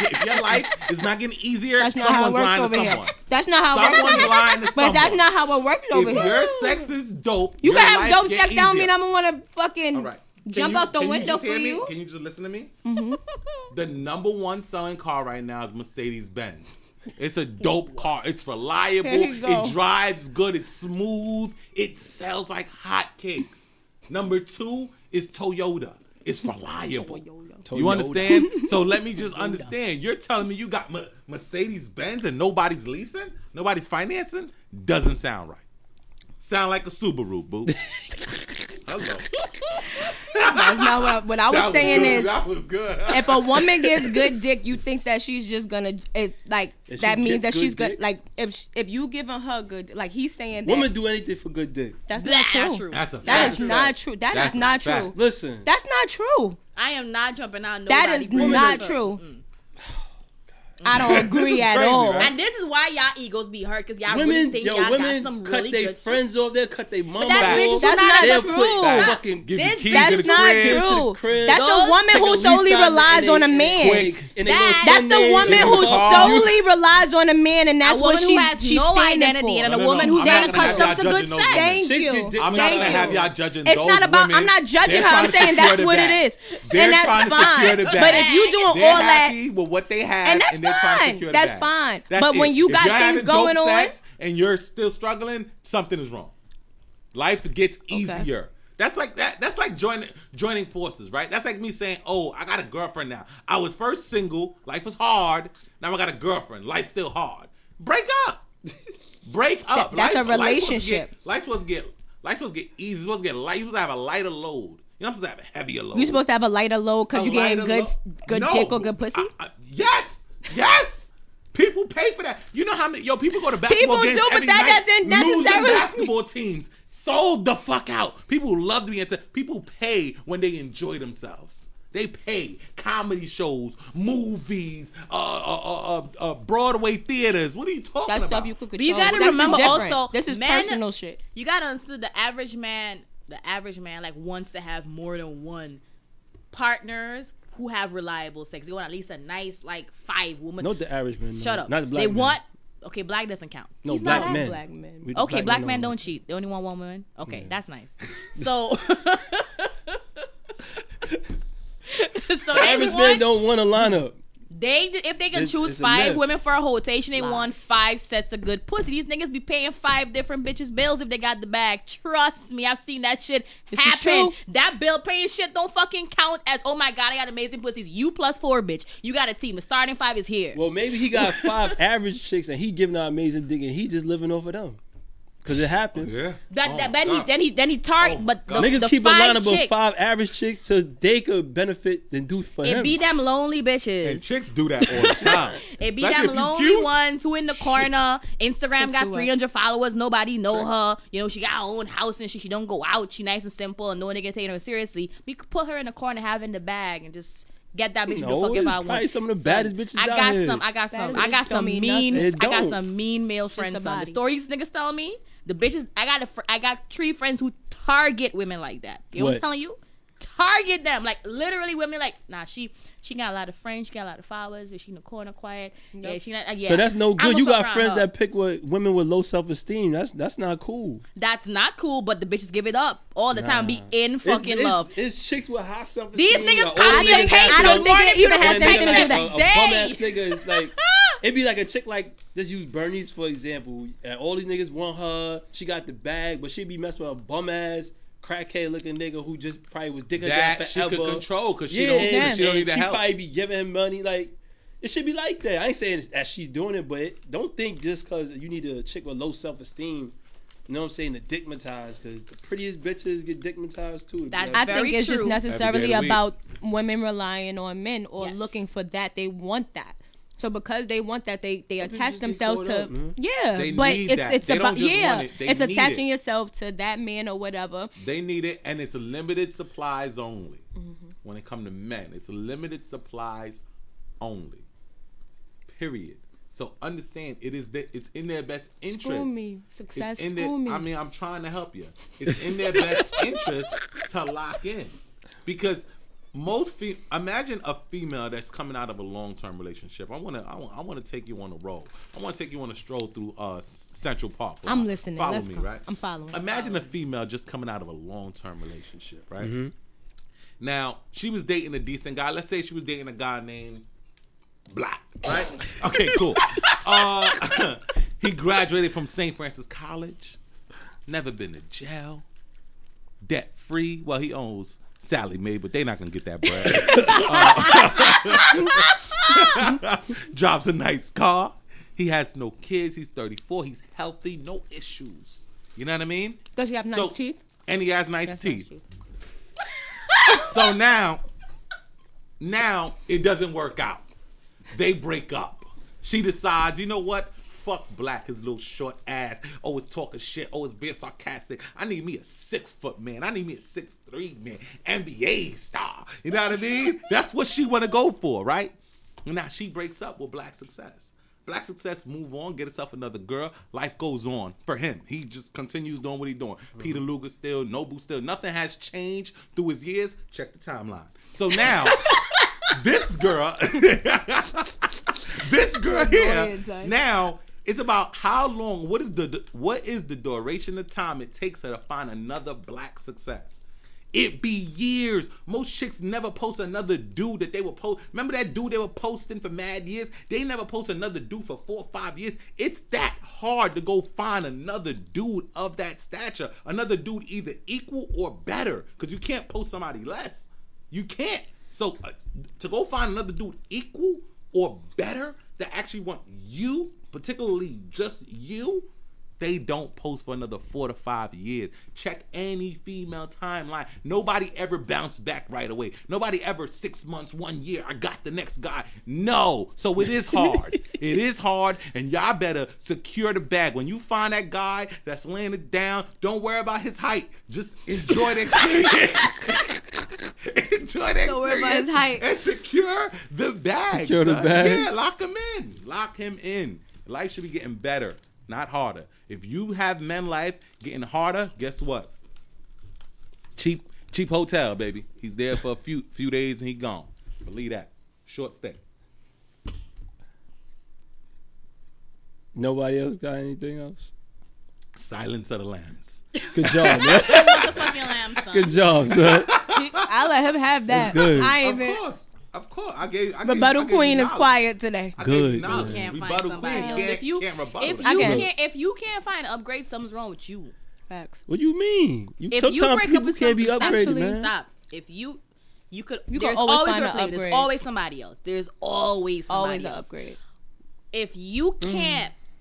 is not getting easier, That's not how it someone's works lying to over here. someone. That's not how it works. Someone's lying to But someone. that's not how it works over If here. your sex is dope, You your can have life dope get sex. That don't mean easier. I'm gonna wanna fucking All right. jump out the window just for hear me? you. Can you just listen to me? Mm-hmm. The number one selling car right now is Mercedes Benz. It's a dope car. It's reliable. There you go. It drives good. It's smooth. It sells like hotcakes. Number two is Toyota. It's reliable. You understand? So let me just understand. You're telling me you got Mercedes Benz and nobody's leasing? Nobody's financing? Doesn't sound right. Sound like a Subaru, boo. Hello. That's not what I was saying good. is That was good. if a woman gets good dick, you think that she's just gonna like If that she means gets that she's good good. dick? Like if you giving her good, like he's saying that Women do anything for good dick. that's That's not not true. true. That's a That fact. is not true. That That's is not a fact. true. Listen, That's not true. I am not jumping out. That Nobody is bringing not this up. true. Mm. I don't agree at crazy, all. right? And this is why y'all egos be hurt because y'all really women, think y'all got women some cut really their good friends off. They'll cut their mama that's off. bitches who That's not not They'll true. put Facts. fucking Give you This- keys That's to the not crib. to the true. crib. That's Those a woman take who a solely lease on relies it on a and man. quick, and they gonna That's send That's a their- woman they who gonna call you. solely relies on a man, and that's A what woman who has she's no standing identity for. and a No, woman no, who's I'm not not gonna have accustomed to y'all good judging no sex. woman. Thank Chicks you. get dick- I'm not Thank gonna you. have y'all judging It's those not about. women. I'm not judging They're her. I'm trying to saying secure that's the what it bag. is, They're and that's trying to secure fine. the But bag. if you doing They're all that, happy with what they have, and that's they're trying to fine. secure the That's bag. fine. That's But it. when you If got you're things having going dope on, sex and you're still struggling, something is wrong. Life gets easier. That's like that. That's like joining forces, right? That's like me saying, "Oh, I got a girlfriend now. I was first single. Life was hard. Now I got a girlfriend. Life's still hard. Break up. Break up. That's a Life relationship. Life supposed to get easy. You're supposed to get light. You're supposed to have a lighter load. You're not supposed to have a heavier load. you supposed to have a lighter load because A you getting lighter good No. dick or good pussy. Yes. People pay for that. You know how many people go to basketball People games do, but every that night, doesn't losing necessarily- basketball teams sold the fuck out. People love to be into. People pay when they enjoy themselves. They pay comedy shows, movies, Broadway theaters. What are you talking That's about? stuff you could But control. you gotta Sex is remember different. also, this is men- personal shit. You gotta understand the average man like wants to have more than one partners who have reliable sex. They want at least a nice like 5 women. Not the average man. Shut no. up. Not the black They man. want. Okay, black doesn't count. No, He's black not men. black men. We- Okay, black men don't don't cheat. They only want one woman. Okay, that's nice. So, so they Average men want, don't want to line up. if they can It's choose a 5 myth. women for a rotation, they Lies. want 5 sets of good pussy. These niggas be paying 5 different bitches bills if they got the bag. Trust me, I've seen that shit This is happen. true. That bill paying shit don't fucking count as, oh my god, I got amazing pussies. You plus 4, bitch. You got a team. The starting 5 is here. Well, maybe he got 5 average chicks and he giving out amazing dick and he just living off of them. Because it happens. Yeah. Then he target, Oh, but God. Niggas the keep a five lineup of chick, 5 average chicks so they could benefit and do for it him. be them lonely bitches. And chicks do that all the time. It be Especially them if you lonely cute. ones who in the corner. Instagram Chicks got do what? 300 followers. Nobody know her. You know, she got her own house and she don't go out. She nice and simple and no nigga taking her seriously. We could put her in the corner, have in the bag, and just get that bitch to No, do fuck if it's I probably want. some of the Son, baddest bitches I out got here. some. I got Baddest some. I got bitch don't some mean mean. nothing. It I got don't. some mean male Just friends. the Son. The body. stories niggas tell me. The bitches. I got 3 friends who target women like that. You know what I'm What? telling you? Target them like literally women like she got a lot of friends, she got a lot of followers, is she in the corner quiet? Yeah, she not. Yeah. So that's no good. I'ma You fuck got around friends her. that pick with women with low self-esteem. That's not cool. That's not cool, but the bitches give it up all the time. Be in fucking it's, love. It's chicks with high self-esteem. These niggas like, copy old and niggas paste. that I don't don't- think you done had and sex nigga and do like that. a Day. bum-ass nigga is like... It'd be like a chick like, let's use Bernice for example. And all these niggas want her. She got the bag, but she be messing with a bum-ass, crackhead looking nigga who just probably was dicking That down she forever. could control because she Yeah, don't and need the she help. probably be giving him money. Like, it should be like that. I ain't saying that she's doing it, but don't think just because you need a chick with low self-esteem, you know what I'm saying, to dickmatize, because the prettiest bitches get dickmatized too. That's Like, I very think it's just true. necessarily Every day of the week. about women relying on men or Yes. looking for that. They want that. So because they want that, they Some attach people just themselves get caught to up, man. yeah. They but need it's that. it's They about don't just yeah. want it. They It's need attaching it. yourself to that man or whatever. They need it, and it's a limited supplies only. When it comes to men, it's a limited supplies only. Period. So understand, it's in their best interest. School me. Success, It's in school me. I mean, I'm trying to help you. It's in their best interest to lock in, because imagine a female that's coming out of a long-term relationship. I want to take you on a roll. I want to take you on a stroll through Central Park. I'm listening. Follow Let's me, go. right? I'm following. Imagine a female just coming out of a long-term relationship, right? Mm-hmm. Now, she was dating a decent guy. Let's say she was dating a guy named Black, right? Okay, cool. He graduated from St. Francis College. Never been to jail. Debt-free. Well, he owns Sally Mae, but they're not going to get that bread. Drives a nice car. He has no kids. He's 34. He's healthy. No issues. You know what I mean? Does he have nice teeth? And he has nice That's teeth. nice teeth. So now it doesn't work out. They break up. She decides, you know what? Fuck Black, his little short ass. Always talking shit. Always being sarcastic. I need me a 6-foot man. I need me a 6'3" man. NBA star. You know what I mean? That's what she want to go for, right? Now she breaks up with Black Success. Black Success move on, get herself another girl. Life goes on for him. He just continues doing what he's doing. Peter Luger still, Nobu still. Nothing has changed through his years. Check the timeline. So now, this girl here, now it's about how long. What is the duration of time it takes her to find another Black Success? It be years. Most chicks never post another dude that they were post. Remember that dude they were posting for mad years? They never post another dude for 4 or 5 years. It's that hard to go find another dude of that stature. Another dude either equal or better. Because you can't post somebody less. You can't. So to go find another dude equal or better that actually want you, particularly just you, they don't post for another 4 to 5 years. Check any female timeline. Nobody ever bounced back right away. Nobody ever 6 months, 1 year, I got the next guy. No. So it is hard. It is hard, and y'all better secure the bag. When you find that guy that's laying it down, don't worry about his height. Just enjoy the experience. Enjoy the Don't worry about his height. And secure the bag. Secure the son. bag. Yeah, lock him in. Lock him in. Life should be getting better, not harder. If you have men life getting harder, guess what? Cheap hotel, baby. He's there for a few days and he gone. Believe that. Short stay. Nobody else got anything else? Silence of the Lambs. Good job, man. Motherfucking lamb, son. Good job, son. I'll let him have that. That's good. I ain't even. Of course. I gave Rebuttal you Queen is knowledge. quiet today. I gave you Good, knowledge. man. Can't find Rebuttal somebody Queen else. can't rebuttal If that. you get it. can't, if you can't find an upgrade, something's wrong with you. Facts. What do you mean? If Sometimes you break up people with can't be something, upgraded, actually, man. Stop. If you could. You There's can always always find a an replacement. There's upgrade. always somebody else. There's always somebody Always an else. upgrade. If you can't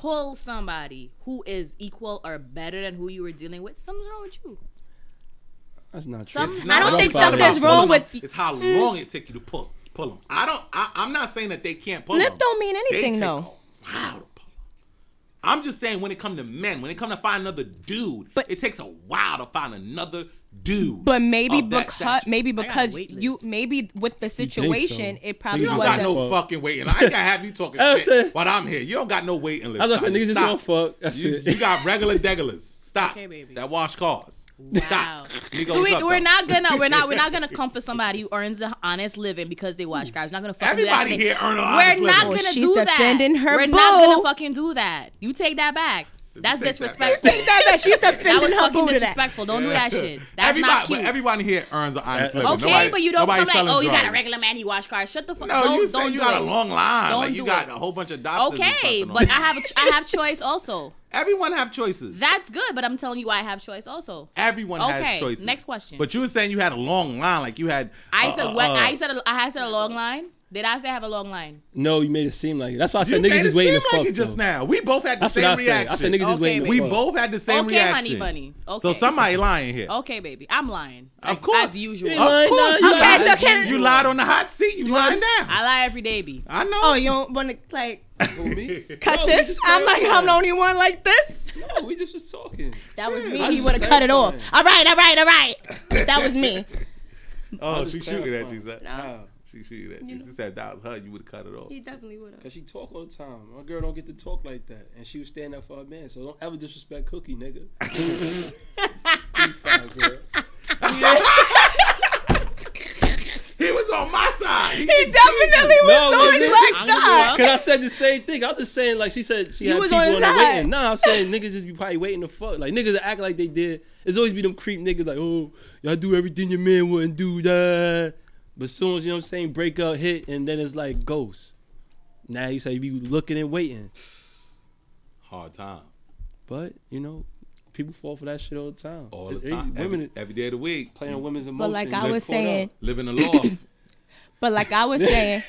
pull somebody who is equal or better than who you were dealing with, something's wrong with you. That's not true. I don't think about something's pulling wrong them. with. It's how long it take you to pull them. I'm not saying that they can't pull them. Lift don't mean anything they take though. a while to pull them. I'm just saying when it comes to men, when it comes to find another dude, But- it takes a while to find another dude. But maybe of that stature. because wait you list. maybe with the think situation so? it probably You don't wasn't. got no fucking waiting. I ain't gotta have you talking I shit said- while I'm here. You don't got no waiting list. I was gonna say, niggas just Stop. don't fuck. That's You, it. you got regular degulars. Stop. Okay, baby. That wash cars. Wow. Stop. Nico, So what's up, we're though? not gonna come for somebody who earns the honest living because they watch cars. We're not gonna fucking Everybody do that. here earn a We're honest not living. gonna She's do that. defending her We're not gonna boo. fucking do that. You take that back. That's take that disrespectful. back. that she's That defending was her fucking boo to that. disrespectful. Don't do that shit. That's everybody, not cute. But everybody here earns an honest living. Okay, Nobody- but you don't nobody come like, selling oh, you got a drugs. regular man, he wash cars. Shut the fuck. No, don't, you don't say you do got it. a long line. Don't Like you do got it. a whole bunch of doctors. and Okay, something but on. I have choice also. Everyone have choices. That's good, but I'm telling you, I have choice also. Everyone Okay, has choices. next question. But you were saying you had a long line, like you had. I said what? I said a long line. Did I say I have a long line? No, you made it seem like it. That's why I You said made niggas it is waiting seem to fuck. like it just though. now. We both had the That's what same I said. reaction. I said niggas is Okay, waiting to We fuck. both had the same Okay, reaction. honey bunny. Okay. So somebody lying here. Okay, baby. I'm lying. Of As- course. As usual. You Of lying course. now? You Okay, lied. so can- You lied on the hot seat. You lying down. I lie every day, B. I know. Oh, you don't want to like Me? cut No, we this? just I'm like clarifying. I'm the only one like this. No, we just was talking. That was Yeah, me. I He just would have cut it off. clarifying. All right. That was me. Oh, just she's shooting at clarifying. you. Zach. Nah. She's shooting at you. She said if that was her, you would have cut it off. He definitely would have. Cause she talk all the time. My girl don't get to talk like that, and she was standing up for her man. So don't ever disrespect Cookie, nigga. Be fine, girl. He was on my side. He definitely was No, on nigga. his right I'm gonna side. Cause I said the same thing. I'm just saying, like she said, she You had was people on on his the side. waiting. Nah, I'm saying niggas just be probably waiting to fuck. Like niggas that act like they did. It's always be them creep niggas like, oh, y'all do everything your man wouldn't do that. But as soon as, you know what I'm saying, break up, hit, and then it's like ghost. Now you say you be looking and waiting. Hard time. But, you know, people fall for that shit all the time. All It's the time. easy. Women Every day of the week. playing on women's But emotions. like I get was caught saying, up. Live in the loft. but like I was saying,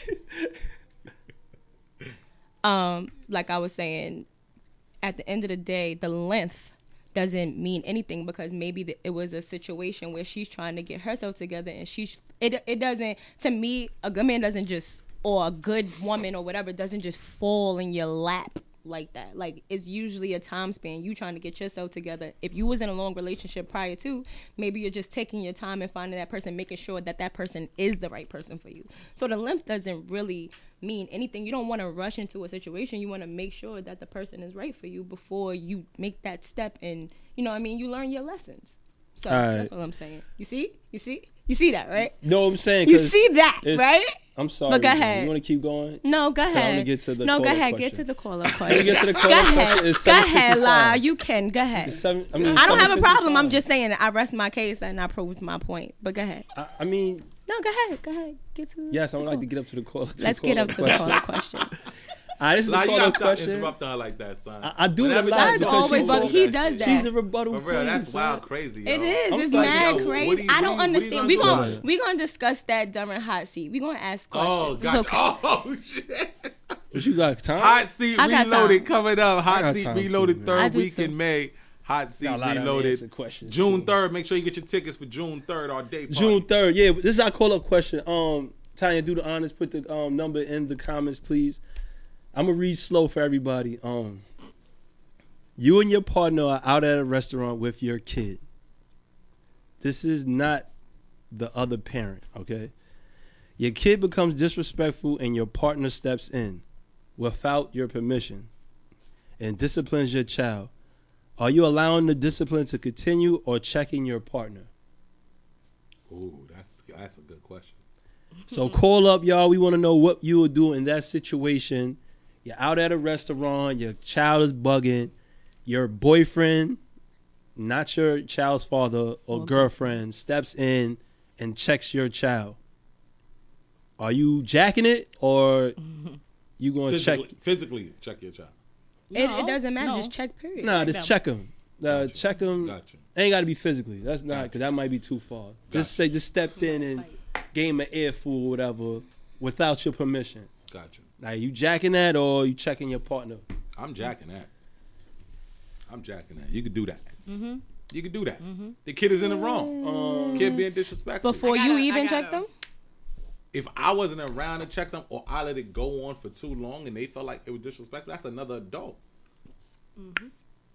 at the end of the day, the length doesn't mean anything because maybe it was a situation where she's trying to get herself together and it doesn't, to me, a good man doesn't just, or a good woman or whatever doesn't just fall in your lap like that. Like it's usually a time span, you trying to get yourself together. If you was in a long relationship prior to, maybe you're just taking your time and finding that person, making sure that that person is the right person for you. So the length doesn't really mean anything. You don't want to rush into a situation. You want to make sure that the person is right for you before you make that step, and you know what I mean, you learn your lessons. So that's what I'm saying. You see that, right? No, I'm saying. You 'cause see that, it's- right? I'm sorry. But go Jay. ahead. You want to keep going? No, go I wanna ahead. get to the no, go caller ahead. question. Get to the caller Let me question. get to the Go caller question. ahead. It's Go ahead, 7:55. La. You can. Go ahead. It's I don't have a 7:55. problem. I'm just saying that I rest my case and I proved my point. But go ahead. I mean, No, go ahead. Go ahead. Get to. yes, I would the like to call. get up to the call. Let's get up to the caller question. All right, this is Nah, the you caller gotta stop question. interrupting her like that, son. I do it a Whenever lot you That's talk, because always she what talk he that does shit. that. She's a rebuttal For real, queen, that's son. wild crazy. Yo. It is. I'm It's starting to mad know. crazy. What do you- I what don't do you understand. gonna do? We gonna discuss that during hot seat. We gonna ask Oh, questions. gotcha. It's okay. Oh, shit. But you got time? Hot Seat I got Reloaded time. coming up. I Hot got Seat time too, Reloaded man. I third do week too. in May. Hot Seat Got a lot of Reloaded. unanswered questions, June too. 3rd. Make sure you get your tickets for June 3rd, our day party. June 3rd. Yeah, this is our call-up question. Tanya, do the honors. Put the number in the comments, please. I'm going to read slow for everybody. You and your partner are out at a restaurant with your kid. This is not the other parent, okay? Your kid becomes disrespectful and your partner steps in without your permission and disciplines your child. Are you allowing the discipline to continue or checking your partner? Ooh, that's a good question. So call up, y'all. We want to know what you would do in that situation. You're out at a restaurant. Your child is bugging. Your boyfriend, not your child's father or girlfriend, steps in and checks your child. Are you jacking it or you going to check? Physically check your child. It doesn't matter. No. Just check. Period. Nah, just check him. Gotcha. Check him. Gotcha. Ain't got to be physically. That's not, because that might be too far. Just say, just stepped in and gave him an earful or whatever without your permission. Gotcha. Now, you jacking that or you checking your partner I'm jacking that. You could do that. Mm-hmm. You could do that. Mm-hmm. The kid is in the wrong. Kid being disrespectful. Before you even check them? If I wasn't around to check them, or I let it go on for too long and they felt like it was disrespectful, that's another adult. Mm-hmm.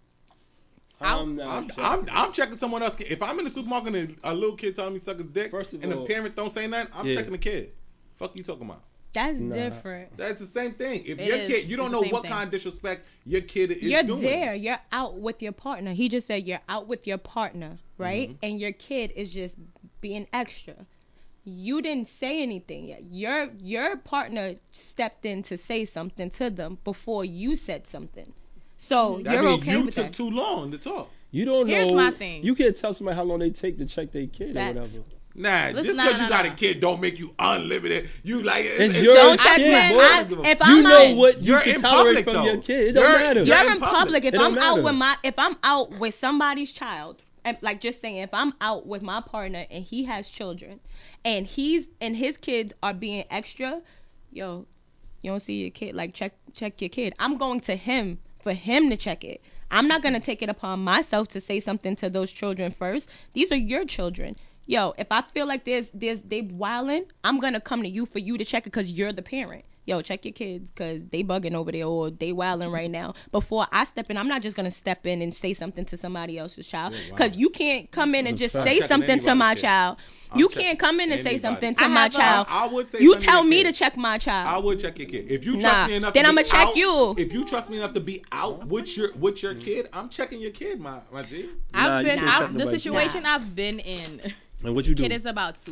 I'm checking someone else. If I'm in the supermarket and a little kid telling me suck his dick, and the parent don't say nothing, I'm checking the kid. Fuck you talking about? That's different. That's the same thing. If your kid, you don't know what kind of disrespect your kid is doing. You're there. You're out with your partner. He just said you're out with your partner, right? Mm-hmm. And your kid is just being extra. You didn't say anything yet. Your partner stepped in to say something to them before you said something. So that you're means okay you with took that. too long to talk. You don't know. Here's my thing. You can't tell somebody how long they take to check their kid or whatever. Nah, just because you got a kid don't make you unlimited. You like it's your don't check kid, boy. If you know what you can tolerate from your kid. It don't matter. You're in public. If I'm out with somebody's child, and like just saying, if I'm out with my partner and he has children, and his kids are being extra, yo, you don't see your kid, like check your kid. I'm going to him for him to check it. I'm not gonna take it upon myself to say something to those children first. These are your children. Yo, if I feel like they wildin', I'm gonna come to you for you to check it because you're the parent. Yo, check your kids because they bugging over there or they wilding right now. Before I step in, I'm not just gonna step in and say something to somebody else's child because you can't come in and just say something to my child. You can't come in and say something to my child. I would say you tell me to check my child. I would check your kid. If you trust me enough, then I'm gonna check you. If you trust me enough to be out with your kid, I'm checking your kid, my G. The situation I've been in. And what you do? Kid is about to.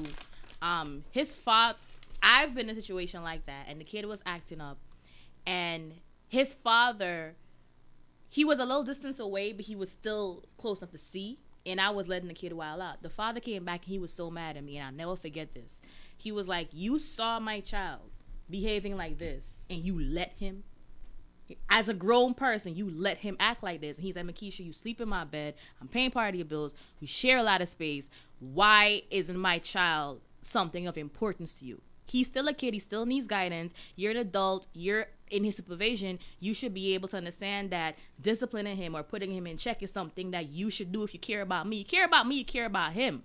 His father. I've been in a situation like that, and the kid was acting up, and his father, he was a little distance away, but he was still close enough to see, and I was letting the kid wild out. The father came back, and he was so mad at me, and I'll never forget this. He was like, "You saw my child behaving like this, and you let him? As a grown person, you let him act like this?" And he's like, "Makisha, you sleep in my bed. I'm paying part of your bills. We share a lot of space. Why isn't my child something of importance to you? He's still a kid. He still needs guidance. You're an adult. You're in his supervision. You should be able to understand that disciplining him or putting him in check is something that you should do if you care about me. You care about me. You care about him."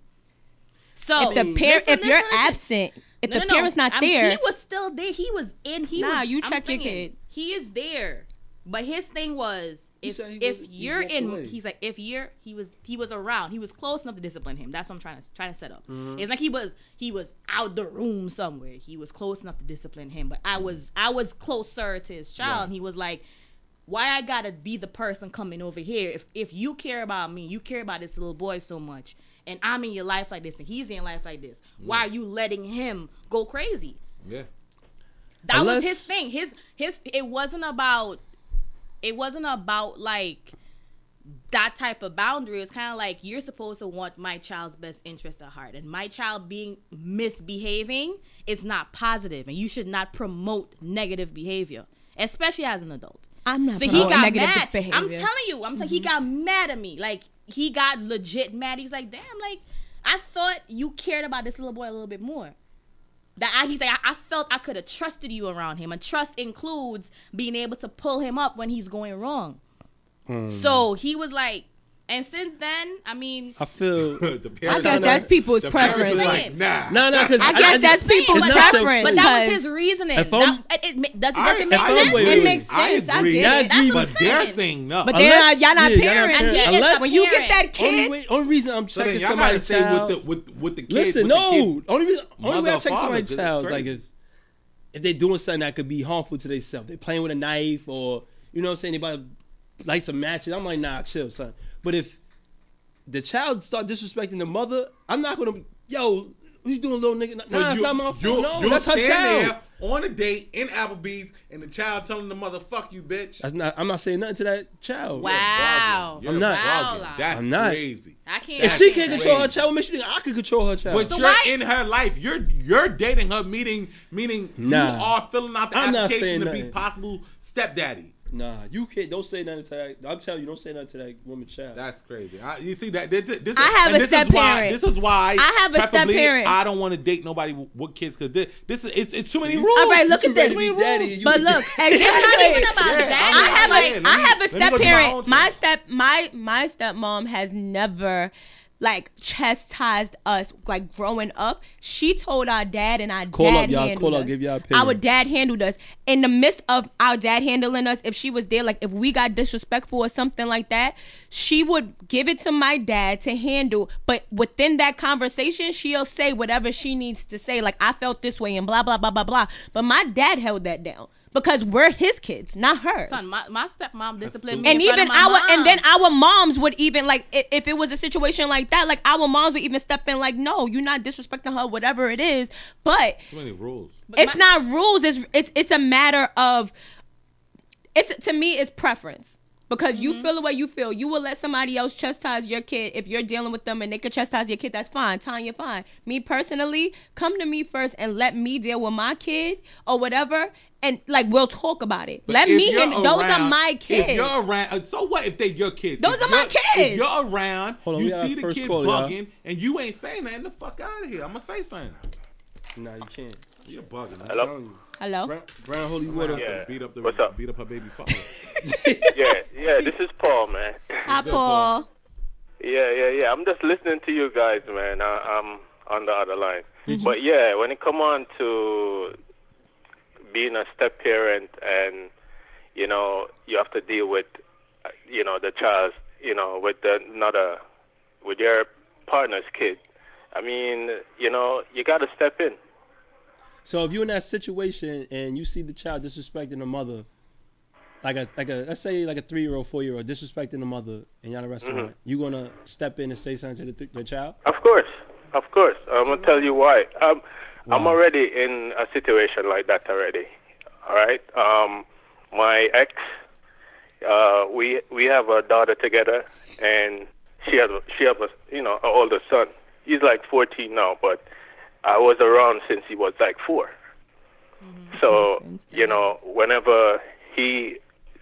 So if you're absent, if the parent's not there, he was still there. He was in. You check your kid. He is there, but his thing was if you're in. He's like he was around. He was close enough to discipline him. That's what I'm trying to set up. Mm-hmm. It's like he was out the room somewhere. He was close enough to discipline him, but I was closer to his child. Right. And he was like, "Why I gotta be the person coming over here? If you care about me, you care about this little boy so much, and I'm in your life like this, and he's in your life like this. Why are you letting him go crazy?" Yeah, that was his thing. It wasn't about like that type of boundary. It's kind of like you're supposed to want my child's best interest at heart, and my child being misbehaving is not positive, and you should not promote negative behavior, especially as an adult. I'm not. So he got mad. Behavior. I'm telling you, he got mad at me. Like he got legit mad. He's like, "Damn, like I thought you cared about this little boy a little bit more." He's like, I felt I could have trusted you around him, and trust includes being able to pull him up when he's going wrong. So he was like, and since then, I mean, I feel. I guess that's people's preference. Like, nah, because I guess that's people's preference. But that was his reasoning. It doesn't make sense. It makes sense. I get it. That's what I'm saying. But they're saying no. But y'all not parents. Unless when you get that kid, only reason I'm checking somebody's child with the kid. Listen, no. Only way I check somebody's child is like if they're doing something that could be harmful to themselves. They're playing with a knife or you know what I'm saying. They about to light some matches. I'm like, nah, chill, son. But if the child start disrespecting the mother, I'm not gonna. Yo, what you doing, little nigga? Nah, it's not my fault. No, that's her child. There on a date in Applebee's, and the child telling the mother, "Fuck you, bitch." That's not. I'm not saying nothing to that child. Wow, I'm not. Wow. That's crazy. I can't. If she can't control her child, what makes you think I could control her child? But so you're in her life. You're dating her, meaning you are filling out the application to be possible stepdaddy. Nah, you can't. Don't say nothing to that. I'm telling you, don't say nothing to that woman's child. That's crazy. You see that? This I have a step-parent. This is why I have a preferably, step-parent. I don't want to date nobody with kids because it's too many rules. All right, look at this. Too many rules. But look, It's not even about Yeah, that. I have a Let me go step do parent. my own My stepmom has never like chastised us like growing up. She told our dad, and our Call dad up, y'all. handled Call us. up. Give y'all opinion. Our dad handled us. In the midst of our dad handling us, if she was there, like if we got disrespectful or something like that, she would give it to my dad to handle. But within that conversation, she'll say whatever she needs to say. Like, I felt this way and blah, blah, blah, blah, blah. But my dad held that down. Because we're his kids, not hers. Son, my stepmom disciplined me And in front even of my mom. and then our moms would even like if it was a situation like that, like our moms would even step in like, no, you're not disrespecting her, whatever it is. But Too many rules. it's not rules. It's a matter of to me it's preference. Because you feel the way you feel. You will let somebody else chastise your kid if you're dealing with them and they could chastise your kid. That's fine. Tanya, fine. Me personally, come to me first and let me deal with my kid or whatever. And like we'll talk about it. But Let if me you're handle. Those around- are my kids. If you're around, so what if they're your kids? Those If are my you're- kids. If you're around, Hold on, you we got see our the first kid call, y'all. bugging, and you ain't saying nothing, the fuck out of here. I'm gonna say something. Nah, you can't. You're bugging. I'm Hello? telling you. Hello. Brown holy water. Yeah. Beat up What's up? Beat up her baby father. Yeah, this is Paul, man. Hi, Paul. Yeah. I'm just listening to you guys, man. I'm on the other line. But yeah, when it come on to being a step parent and, you know, you have to deal with, you know, the child, you know, with with your partner's kid. I mean, you know, you got to step in. So if you're in that situation and you see the child disrespecting the mother, like a let's say like a 3-year-old, 4-year-old disrespecting the mother in y'all restaurant, you gonna step in and say something to the child? Of course. I'm gonna tell you why. I'm already in a situation like that already. All right. My ex, we have a daughter together, and she has a you know, an older son. He's like 14 now, but I was around since he was like 4. So you know, whenever he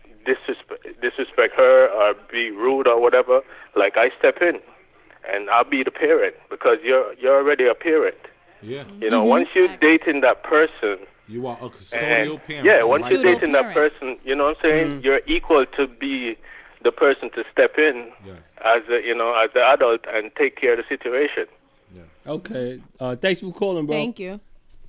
disrespect her or be rude or whatever, like I step in and I'll be the parent because you're already a parent. Yeah. You know, once you're dating that person, You are a custodial parent. yeah, once right? you're dating that Pseudo-parent. person, you know what I'm saying? You're equal to be the person to step in Yes. as as the adult and take care of the situation. Okay. Thanks for calling, bro. Thank you.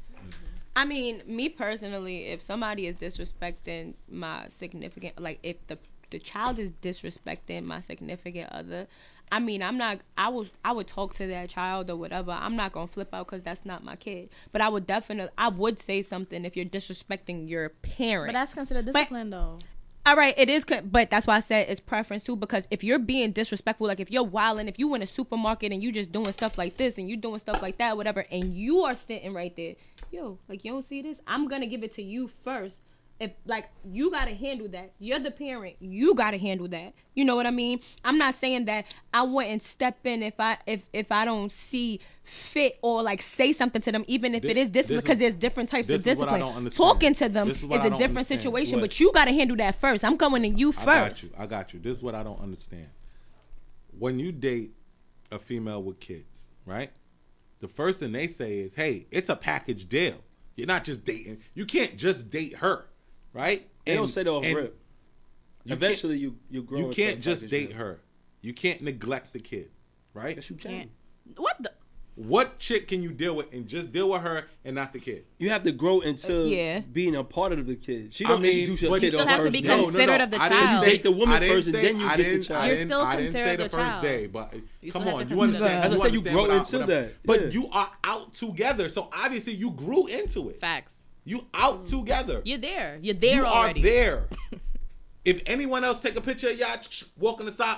I mean, me personally, if somebody is disrespecting my significant, like if the child is disrespecting my significant other, I mean, I would talk to that child or whatever. I'm not gonna flip out because that's not my kid. But I would say something if you're disrespecting your parent. But that's considered discipline, though. All right, it is, but that's why I said it's preference too. Because if you're being disrespectful, like if you're wilding, if you in a supermarket and you just doing stuff like this and you doing stuff like that, whatever, and you are sitting right there, yo, like you don't see this, I'm gonna give it to you first. If like you gotta handle that, you're the parent, you gotta handle that. You know what I mean? I'm not saying that I wouldn't step in if I don't see fit or like say something to them, even if it is discipline, because there's different types of this is what I discipline. don't understand. Talking to them This is is what I a don't different understand. situation, What? but you gotta handle that first. I'm coming to you first. I got you. This is what I don't understand. When you date a female with kids, right? The first thing they say is, hey, it's a package deal. You're not just dating. You can't just date her, right? They don't say that off and rip. you Eventually, you grow. You into can't a just package date deal. her. You can't neglect the kid, right? Yes, you can. Can't. What the? What chick can you deal with and just deal with her and not the kid? You have to grow into Yeah. being a part of the kid. She I don't mean, introduce your but kid you still on have to first be day. considerate of the I didn't child. say- You date the woman I didn't first and say- then you I get the didn't- child. I You're didn't- still I didn't say considerate the the first child. day, but You come still have on, to you understand? consider- As I you said, you understand grow what I- into what I'm- that. But Yeah. you are out together, so obviously you grew into it. Facts. You out together. You're there. You're there You already. are there. If anyone else take a picture of y'all walking aside,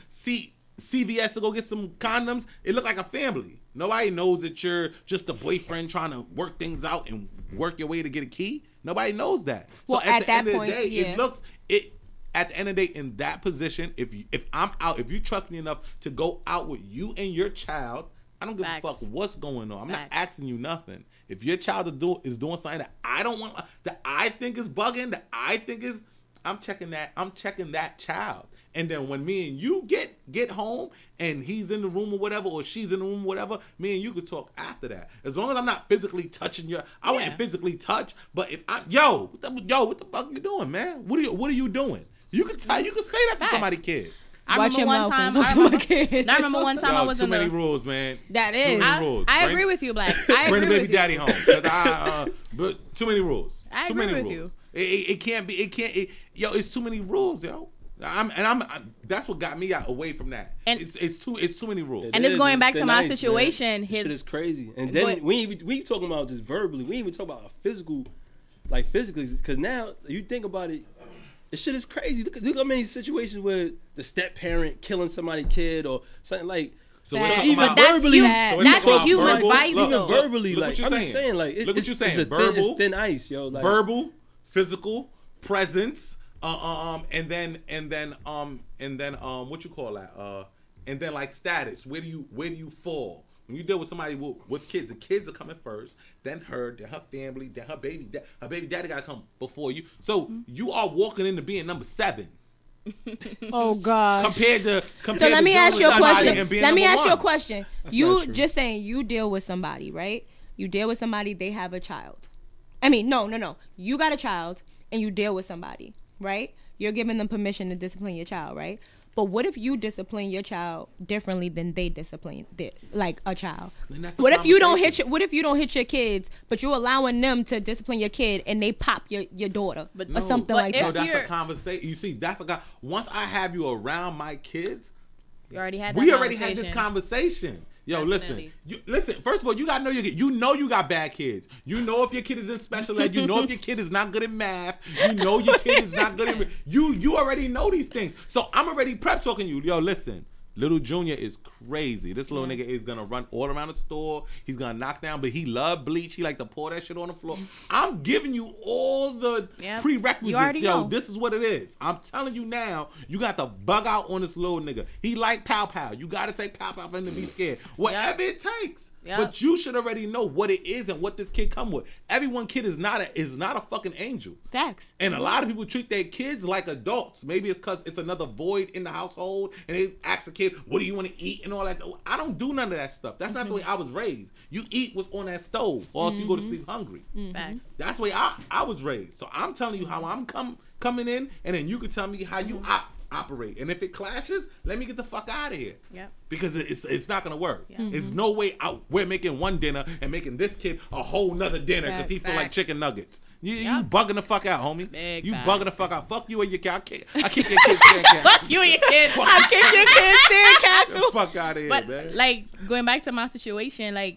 CVS to go get some condoms, it look like a family. Nobody knows that you're just a boyfriend trying to work things out and work your way to get a key. Nobody knows that. Well, so at at the that end of point, the day, yeah. it looks it. At the end of the day, in that position, if I'm out, if you trust me enough to go out with you and your child, I don't give Facts. a fuck what's going on. I'm not Facts. asking you nothing. If your child is doing something that I don't want, that I think is bugging, that I think is I'm checking that child. And then when me and you get home and he's in the room or whatever, or she's in the room or whatever, me and you could talk after that. As long as I'm not physically touching I wouldn't physically touch, but if I what the fuck you doing, man? What are you doing? You can say that to somebody's kid. I remember one time I was too many rules, man. That is. I agree with you, Black. Bring the baby daddy home. But too many rules. I too agree many with rules. you. It can't be. It's too many rules, yo. That's what got me away from that. And it's too many rules. And it's going back to my situation. His shit is crazy. And then we talking about just verbally. We ain't even talk about physical, like physically, because now you think about it. The shit is crazy. Look how many situations where the step parent killing somebody's kid or something like. So even verbally, that's a human vice. Even verbally, look like what I'm you're just saying, like look what you're saying. It's thin ice, yo. Like, verbal, physical, presence, and then what you call that? And then like status. Where do you fall? When you deal with somebody with kids, the kids are coming first, then her family, then her baby. Her baby daddy gotta come before you. So you are walking into being number 7. Oh God! Compared to so let me ask you a question. Let me ask you a question. That's You just saying you deal with somebody, right? You deal with somebody. They have a child. I mean, no. You got a child and you deal with somebody, right? You're giving them permission to discipline your child, right? But what if you discipline your child differently than they discipline like a child? What if you don't hit your kids, but you're allowing them to discipline your kid and they pop your daughter or something like that? No, that's a conversation. You see, once I have you around my kids, we already had this conversation. Yo, listen. First of all, you gotta know you got bad kids. You know if your kid is in special ed. You know if your kid is not good at math. You know your kid is not good at. You already know these things. So I'm already prep talking to you. Yo, listen. Little Junior is crazy. This little nigga is gonna run all around the store. He's gonna knock down, but he love bleach. He like to pour that shit on the floor. I'm giving you all the prerequisites. Yo, this is what it is. I'm telling you now, you got to bug out on this little nigga. He like pow pow. You gotta say pow pow for him to be scared. Whatever it takes. Yep. But you should already know what it is and what this kid come with. Everyone kid is not a fucking angel. Facts. And a lot of people treat their kids like adults. Maybe it's because it's another void in the household and they ask the kid, what do you want to eat and all that. I don't do none of that stuff. That's not the way I was raised. You eat what's on that stove or else you go to sleep hungry. Facts. That's the way I was raised. So I'm telling you how I'm coming in, and then you can tell me how you operate. And if it clashes, let me get the fuck out of here. Yeah. Because it's not gonna work. Yeah. It's no way out. We're making one dinner and making this kid a whole nother dinner because he feel like chicken nuggets. You bugging the fuck out, homie. Bugging the fuck out. Fuck you and your kid. I kick your kid's sandcastle. Fuck you and your kids. I kick your kid's sandcastle. Get the fuck out of here, but, man. Like, going back to my situation, like,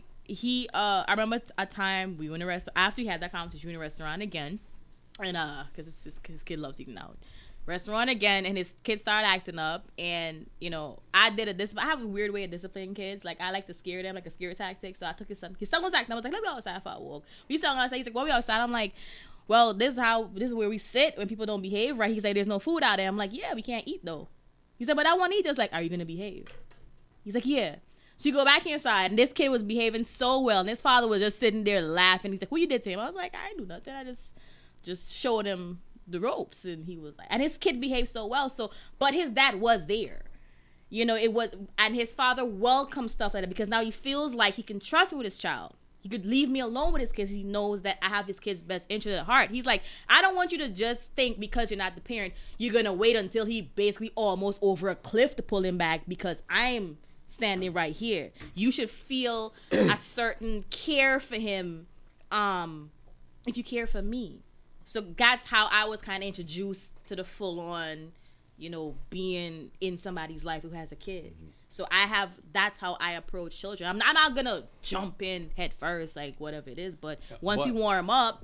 I remember a time we were in a restaurant. After we had that conversation, we were in a restaurant again. And, because his kid loves eating out. Restaurant again, and his kids started acting up, and I have a weird way of disciplining kids. Like, I like to scare them, like a scare tactic. So I took his son was acting. I was like, let's go outside for a walk. We still outside. He's like, well, we outside. I'm like, well, this is where we sit when people don't behave, right? He's like, there's no food out there. I'm like, yeah, we can't eat though. He said, but I want to eat. It's like, are you gonna behave? He's like, yeah. So you go back inside, and this kid was behaving so well, and his father was just sitting there laughing. He's like, what you did to him? I was like, I didn't do nothing. I just showed him the ropes, and he was like, and his kid behaved so well. So, but his dad was there, it was, and his father welcomed stuff like that because now he feels like he can trust with his child. He could leave me alone with his kids. He knows that I have his kid's best interest at heart. He's like, I don't want you to just think because you're not the parent, you're gonna wait until he basically almost over a cliff to pull him back because I'm standing right here. You should feel a certain care for him, if you care for me. So that's how I was kind of introduced to the full-on, being in somebody's life who has a kid. Mm-hmm. So that's how I approach children. I'm not going to jump in head first, like whatever it is. But once you warm up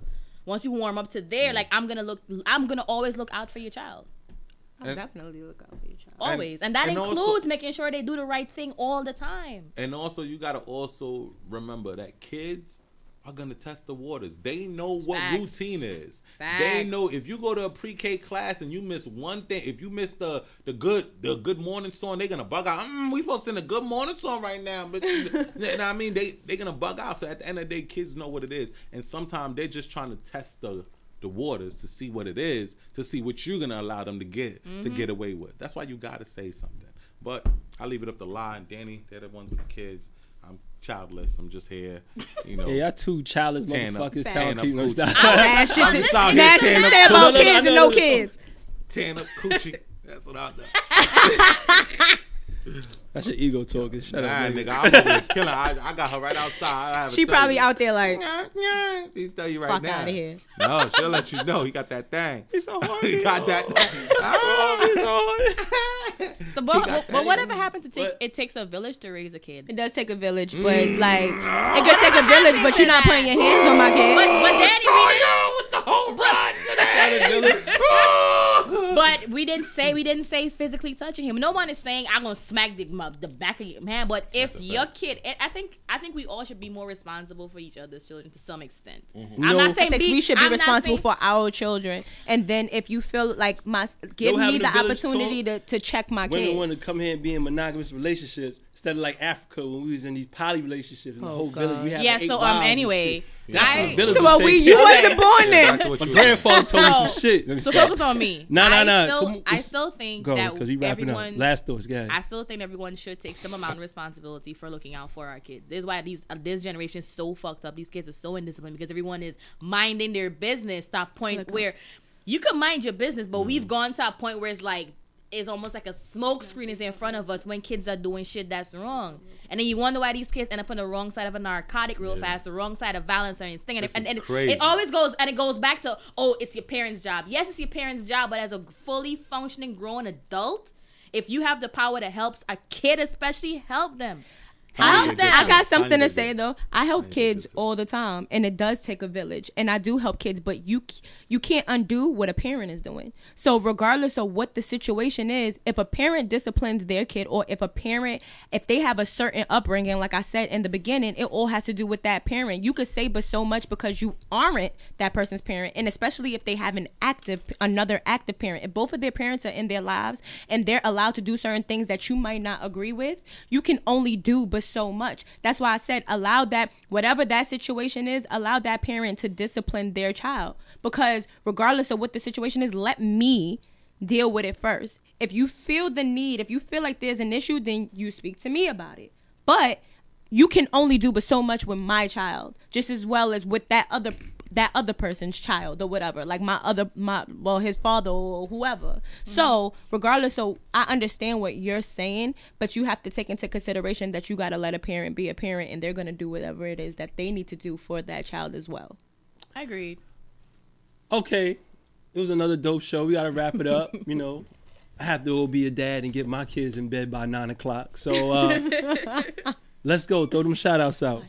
to there, like I'm going to always look out for your child. I'll definitely look out for your child. Always. And that includes also making sure they do the right thing all the time. And also, you got to also remember that kids are going to test the waters. They know what routine is. They know if you go to a pre-K class and you miss one thing, if you miss the good morning song, they're going to bug out. We supposed to sing a good morning song right now. But you know what I mean? They're going to bug out. So at the end of the day, kids know what it is. And sometimes they're just trying to test the the waters to see what it is, to see what you're gonna allow them to get away with. That's why you gotta say something. But I leave it up to La and Danny. They're the ones with the kids. I'm childless. I'm just here, you know. Yeah, y'all two childless motherfuckers telling people coochie. stop. Mad shit I'm to just out here say tearing up about coochie. kids and no kids. Tearing up coochie. That's what I do. That's your ego talking. Shut up, Nigga. I'm over here killing. I got her right outside. She probably out there like, He tell you right fuck now. out of here. No, she'll let you know. He got that thing. He's so hard. He got that thing. So, but whatever happened to But- it takes a village to raise a kid. It does take a village, but like it could take a village, but you're not putting your hands on my kid. But Daddy, with the whole ride today. But we didn't say physically touching him. No one is saying I'm gonna smack the back of your hand. But if your kid, I think we all should be more responsible for each other's children to some extent. I'm not saying I think we should be I'm not responsible saying- for our children, and then if you feel like give having me the a village opportunity to check my Women kid. want to come here and be in monogamous relationships instead of like Africa when we was in these poly relationships in the whole village. We had Yeah. like 8 So wives and anyway, shit. That's what village So would well, take you care of. wasn't born then. Exactly what My you grandfather told me some So- shit. Let me So stop. focus on me. Nah. I still think Go, that because we wrapping everyone. up. Last thoughts, go ahead. I still think everyone should take some amount of responsibility for looking out for our kids. This is why this generation is so fucked up. These kids are so indisciplined because everyone is minding their business to a point where you can mind your business, but we've gone to a point where it's almost like a smoke screen is in front of us when kids are doing shit that's wrong. And then you wonder why these kids end up on the wrong side of a narcotic real fast, the wrong side of violence or anything. And, This and, is and crazy. it always goes back to, oh, it's your parents' job. Yes, it's your parents' job, but as a fully functioning, grown adult, if you have the power to help a kid especially, help them. Help them. I got something Tiny to say though. I help kids all the time, and it does take a village. And I do help kids, but you can't undo what a parent is doing. So regardless of what the situation is, if a parent disciplines their kid, or if they have a certain upbringing, like I said in the beginning, it all has to do with that parent. You could say but so much because you aren't that person's parent, and especially if they have another active parent. If both of their parents are in their lives and they're allowed to do certain things that you might not agree with, you can only do but so much. That's why I said allow that, whatever that situation is, allow that parent to discipline their child, because regardless of what the situation is, let me deal with it first. If you feel the need, if you feel like there's an issue, then you speak to me about it. But you can only do but so much with my child, just as well as with that other person's child or whatever, like his father or whoever. Mm-hmm. So regardless, so I understand what you're saying, but you have to take into consideration that you got to let a parent be a parent, and they're going to do whatever it is that they need to do for that child as well. I agreed. Okay, it was another dope show. We got to wrap it up. You know, I have to go be a dad and get my kids in bed by 9 o'clock. So let's go. Throw them shout outs out.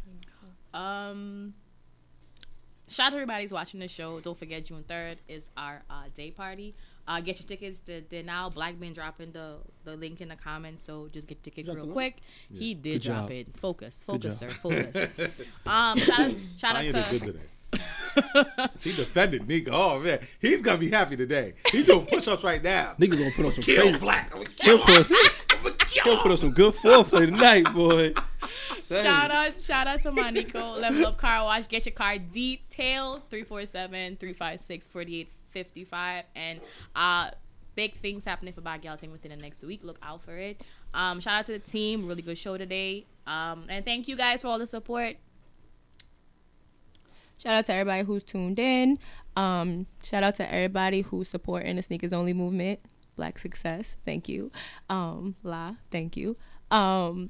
Shout out to everybody who's watching the show. Don't forget June 3rd is our day party. Get your tickets. They're now Black been dropping the link in the comments, so just get tickets real quick. Yeah. He did Good drop job. it. Focus, sir, focus. Shout out Tanya did good to today. She defended Nika. Oh man, he's gonna be happy today. He's doing push-ups right now. Nigga gonna put on some Kill crazy. Black. I'm gonna He'll kill put on some good foreplay tonight, boy. shout out to my Nico Level Up Car Wash. Get your car detailed. 347-356-4855. And big things happening for Bad Gal Ting within the next week. Look out for it. Shout out to the team. Really good show today. And thank you guys for all the support. Shout out to everybody who's tuned in. Shout out to everybody who's supporting the Sneakers Only movement. Black success. Thank you. La, thank you. And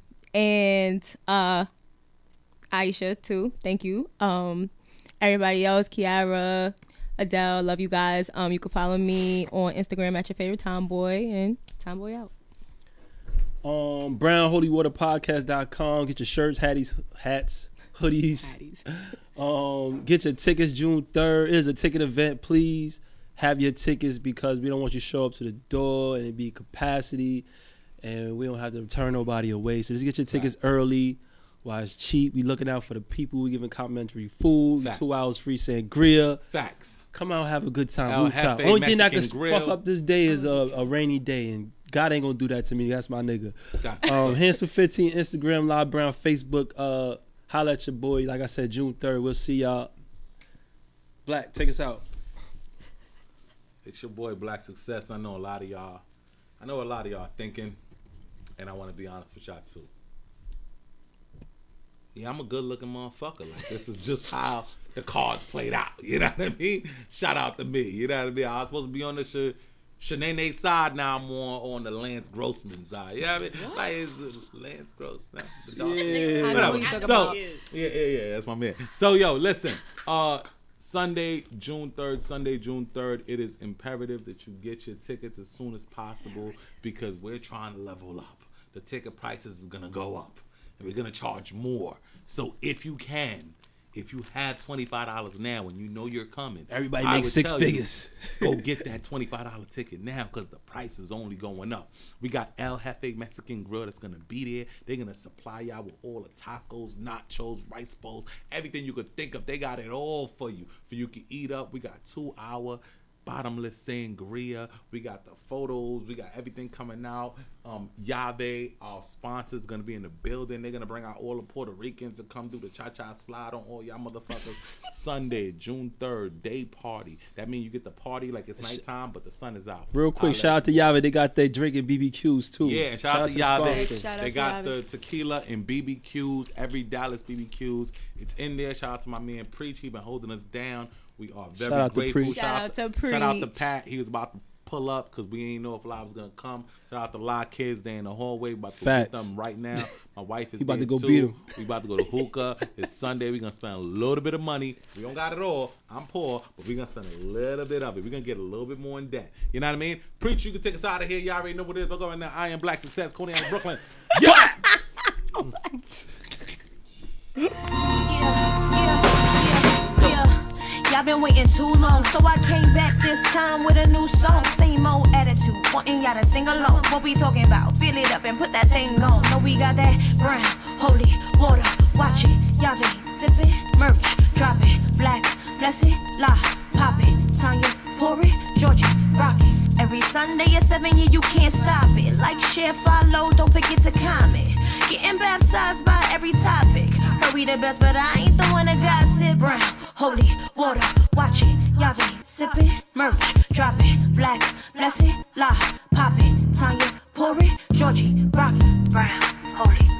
Aisha too. Thank you. Everybody else, Kiara, Adele, love you guys. You can follow me on Instagram at your favorite tomboy, and tomboy out. BrownHolyWaterPodcast.com. Get your shirts, hats, hoodies. Get your tickets June 3rd. It is a ticket event. Please have your tickets because we don't want you to show up to the door and it be capacity and we don't have to turn nobody away. So just get your tickets early while it's cheap. We looking out for the people. We giving complimentary food. Facts. 2 hours free sangria. Facts. Come out, have a good time. El Rooftop. Jefe Only thing that can Mexican grill. fuck up this day is a rainy day, and God ain't gonna do that to me. That's my nigga. Gotcha. Handsome 15 Instagram, Live Brown Facebook. Holla at your boy. Like I said, June 3rd. We'll see y'all. Black, take us out. It's your boy Black Success. I know a lot of y'all thinking, and I want to be honest with y'all too. Yeah, I'm a good looking motherfucker. Like, this is just how the cards played out. You know what I mean? Shout out to me. You know what I mean? I was supposed to be on the Shanae side. Now I'm more on the Lance Grossman side. You know what I mean? Like, it's Lance Grossman. Yeah. I know what you're talking about. Yeah, that's my man. So, yo, listen. Sunday, June 3rd, it is imperative that you get your tickets as soon as possible because we're trying to level up. The ticket prices is going to go up, and we're going to charge more. So if you have $25 now and you know you're coming, Everybody makes 6 figures. Go get that $25 ticket now because the price is only going up. We got El Jefe Mexican Grill that's going to be there. They're going to supply y'all with all the tacos, nachos, rice bowls, everything you could think of. They got it all for you can eat up. We got 2-hour bottomless sangria. We got the photos. We got everything coming out. Yave, our sponsor, is going to be in the building. They're going to bring out all the Puerto Ricans to come do the cha-cha slide on all y'all motherfuckers. Sunday, June 3rd, day party. That means you get the party like it's nighttime, but the sun is out. Real quick, shout out to Yave. They got their drinking BBQs too. Yeah, and shout out to Yave. They got Yave. the tequila and BBQs, every Dallas BBQs. It's in there. Shout out to my man Preach. He been holding us down. We are very grateful. Shout out to Preach. Shout out to Pat. He was about to pull up because we ain't know if live was gonna come. Shout out to Live Kids. They in the hallway about to get them right now. My wife is about there to go too. beat him. We about to go to hookah. It's Sunday. We gonna spend a little bit of money. We don't got it all. I'm poor, but we gonna spend a little bit of it. We gonna get a little bit more in debt. You know what I mean? Preach, you can take us out of here. Y'all already know what it is. We're going now. I am Black Success. Coney Island, Brooklyn. Yeah. Y'all been waiting too long, so I came back this time with a new song. Same old attitude, wanting y'all to sing along. What we talking about? Fill it up and put that thing on. Know we got that brown, holy water. Watch it, y'all be sipping, merch, drop it. Black, blessed, la, pop it. Tanya, pour it, Georgia, rock it. Every Sunday at 7, yeah, you can't stop it. Like, share, follow, don't forget to comment. Getting baptized by every topic. Heard we the best, but I ain't the one that gossip. Brown, holy water, watch it. Y'all be sipping, merch, drop it. Black, blessed, la, pop it. Tanya, pour it, Georgie, rock it. Brown, holy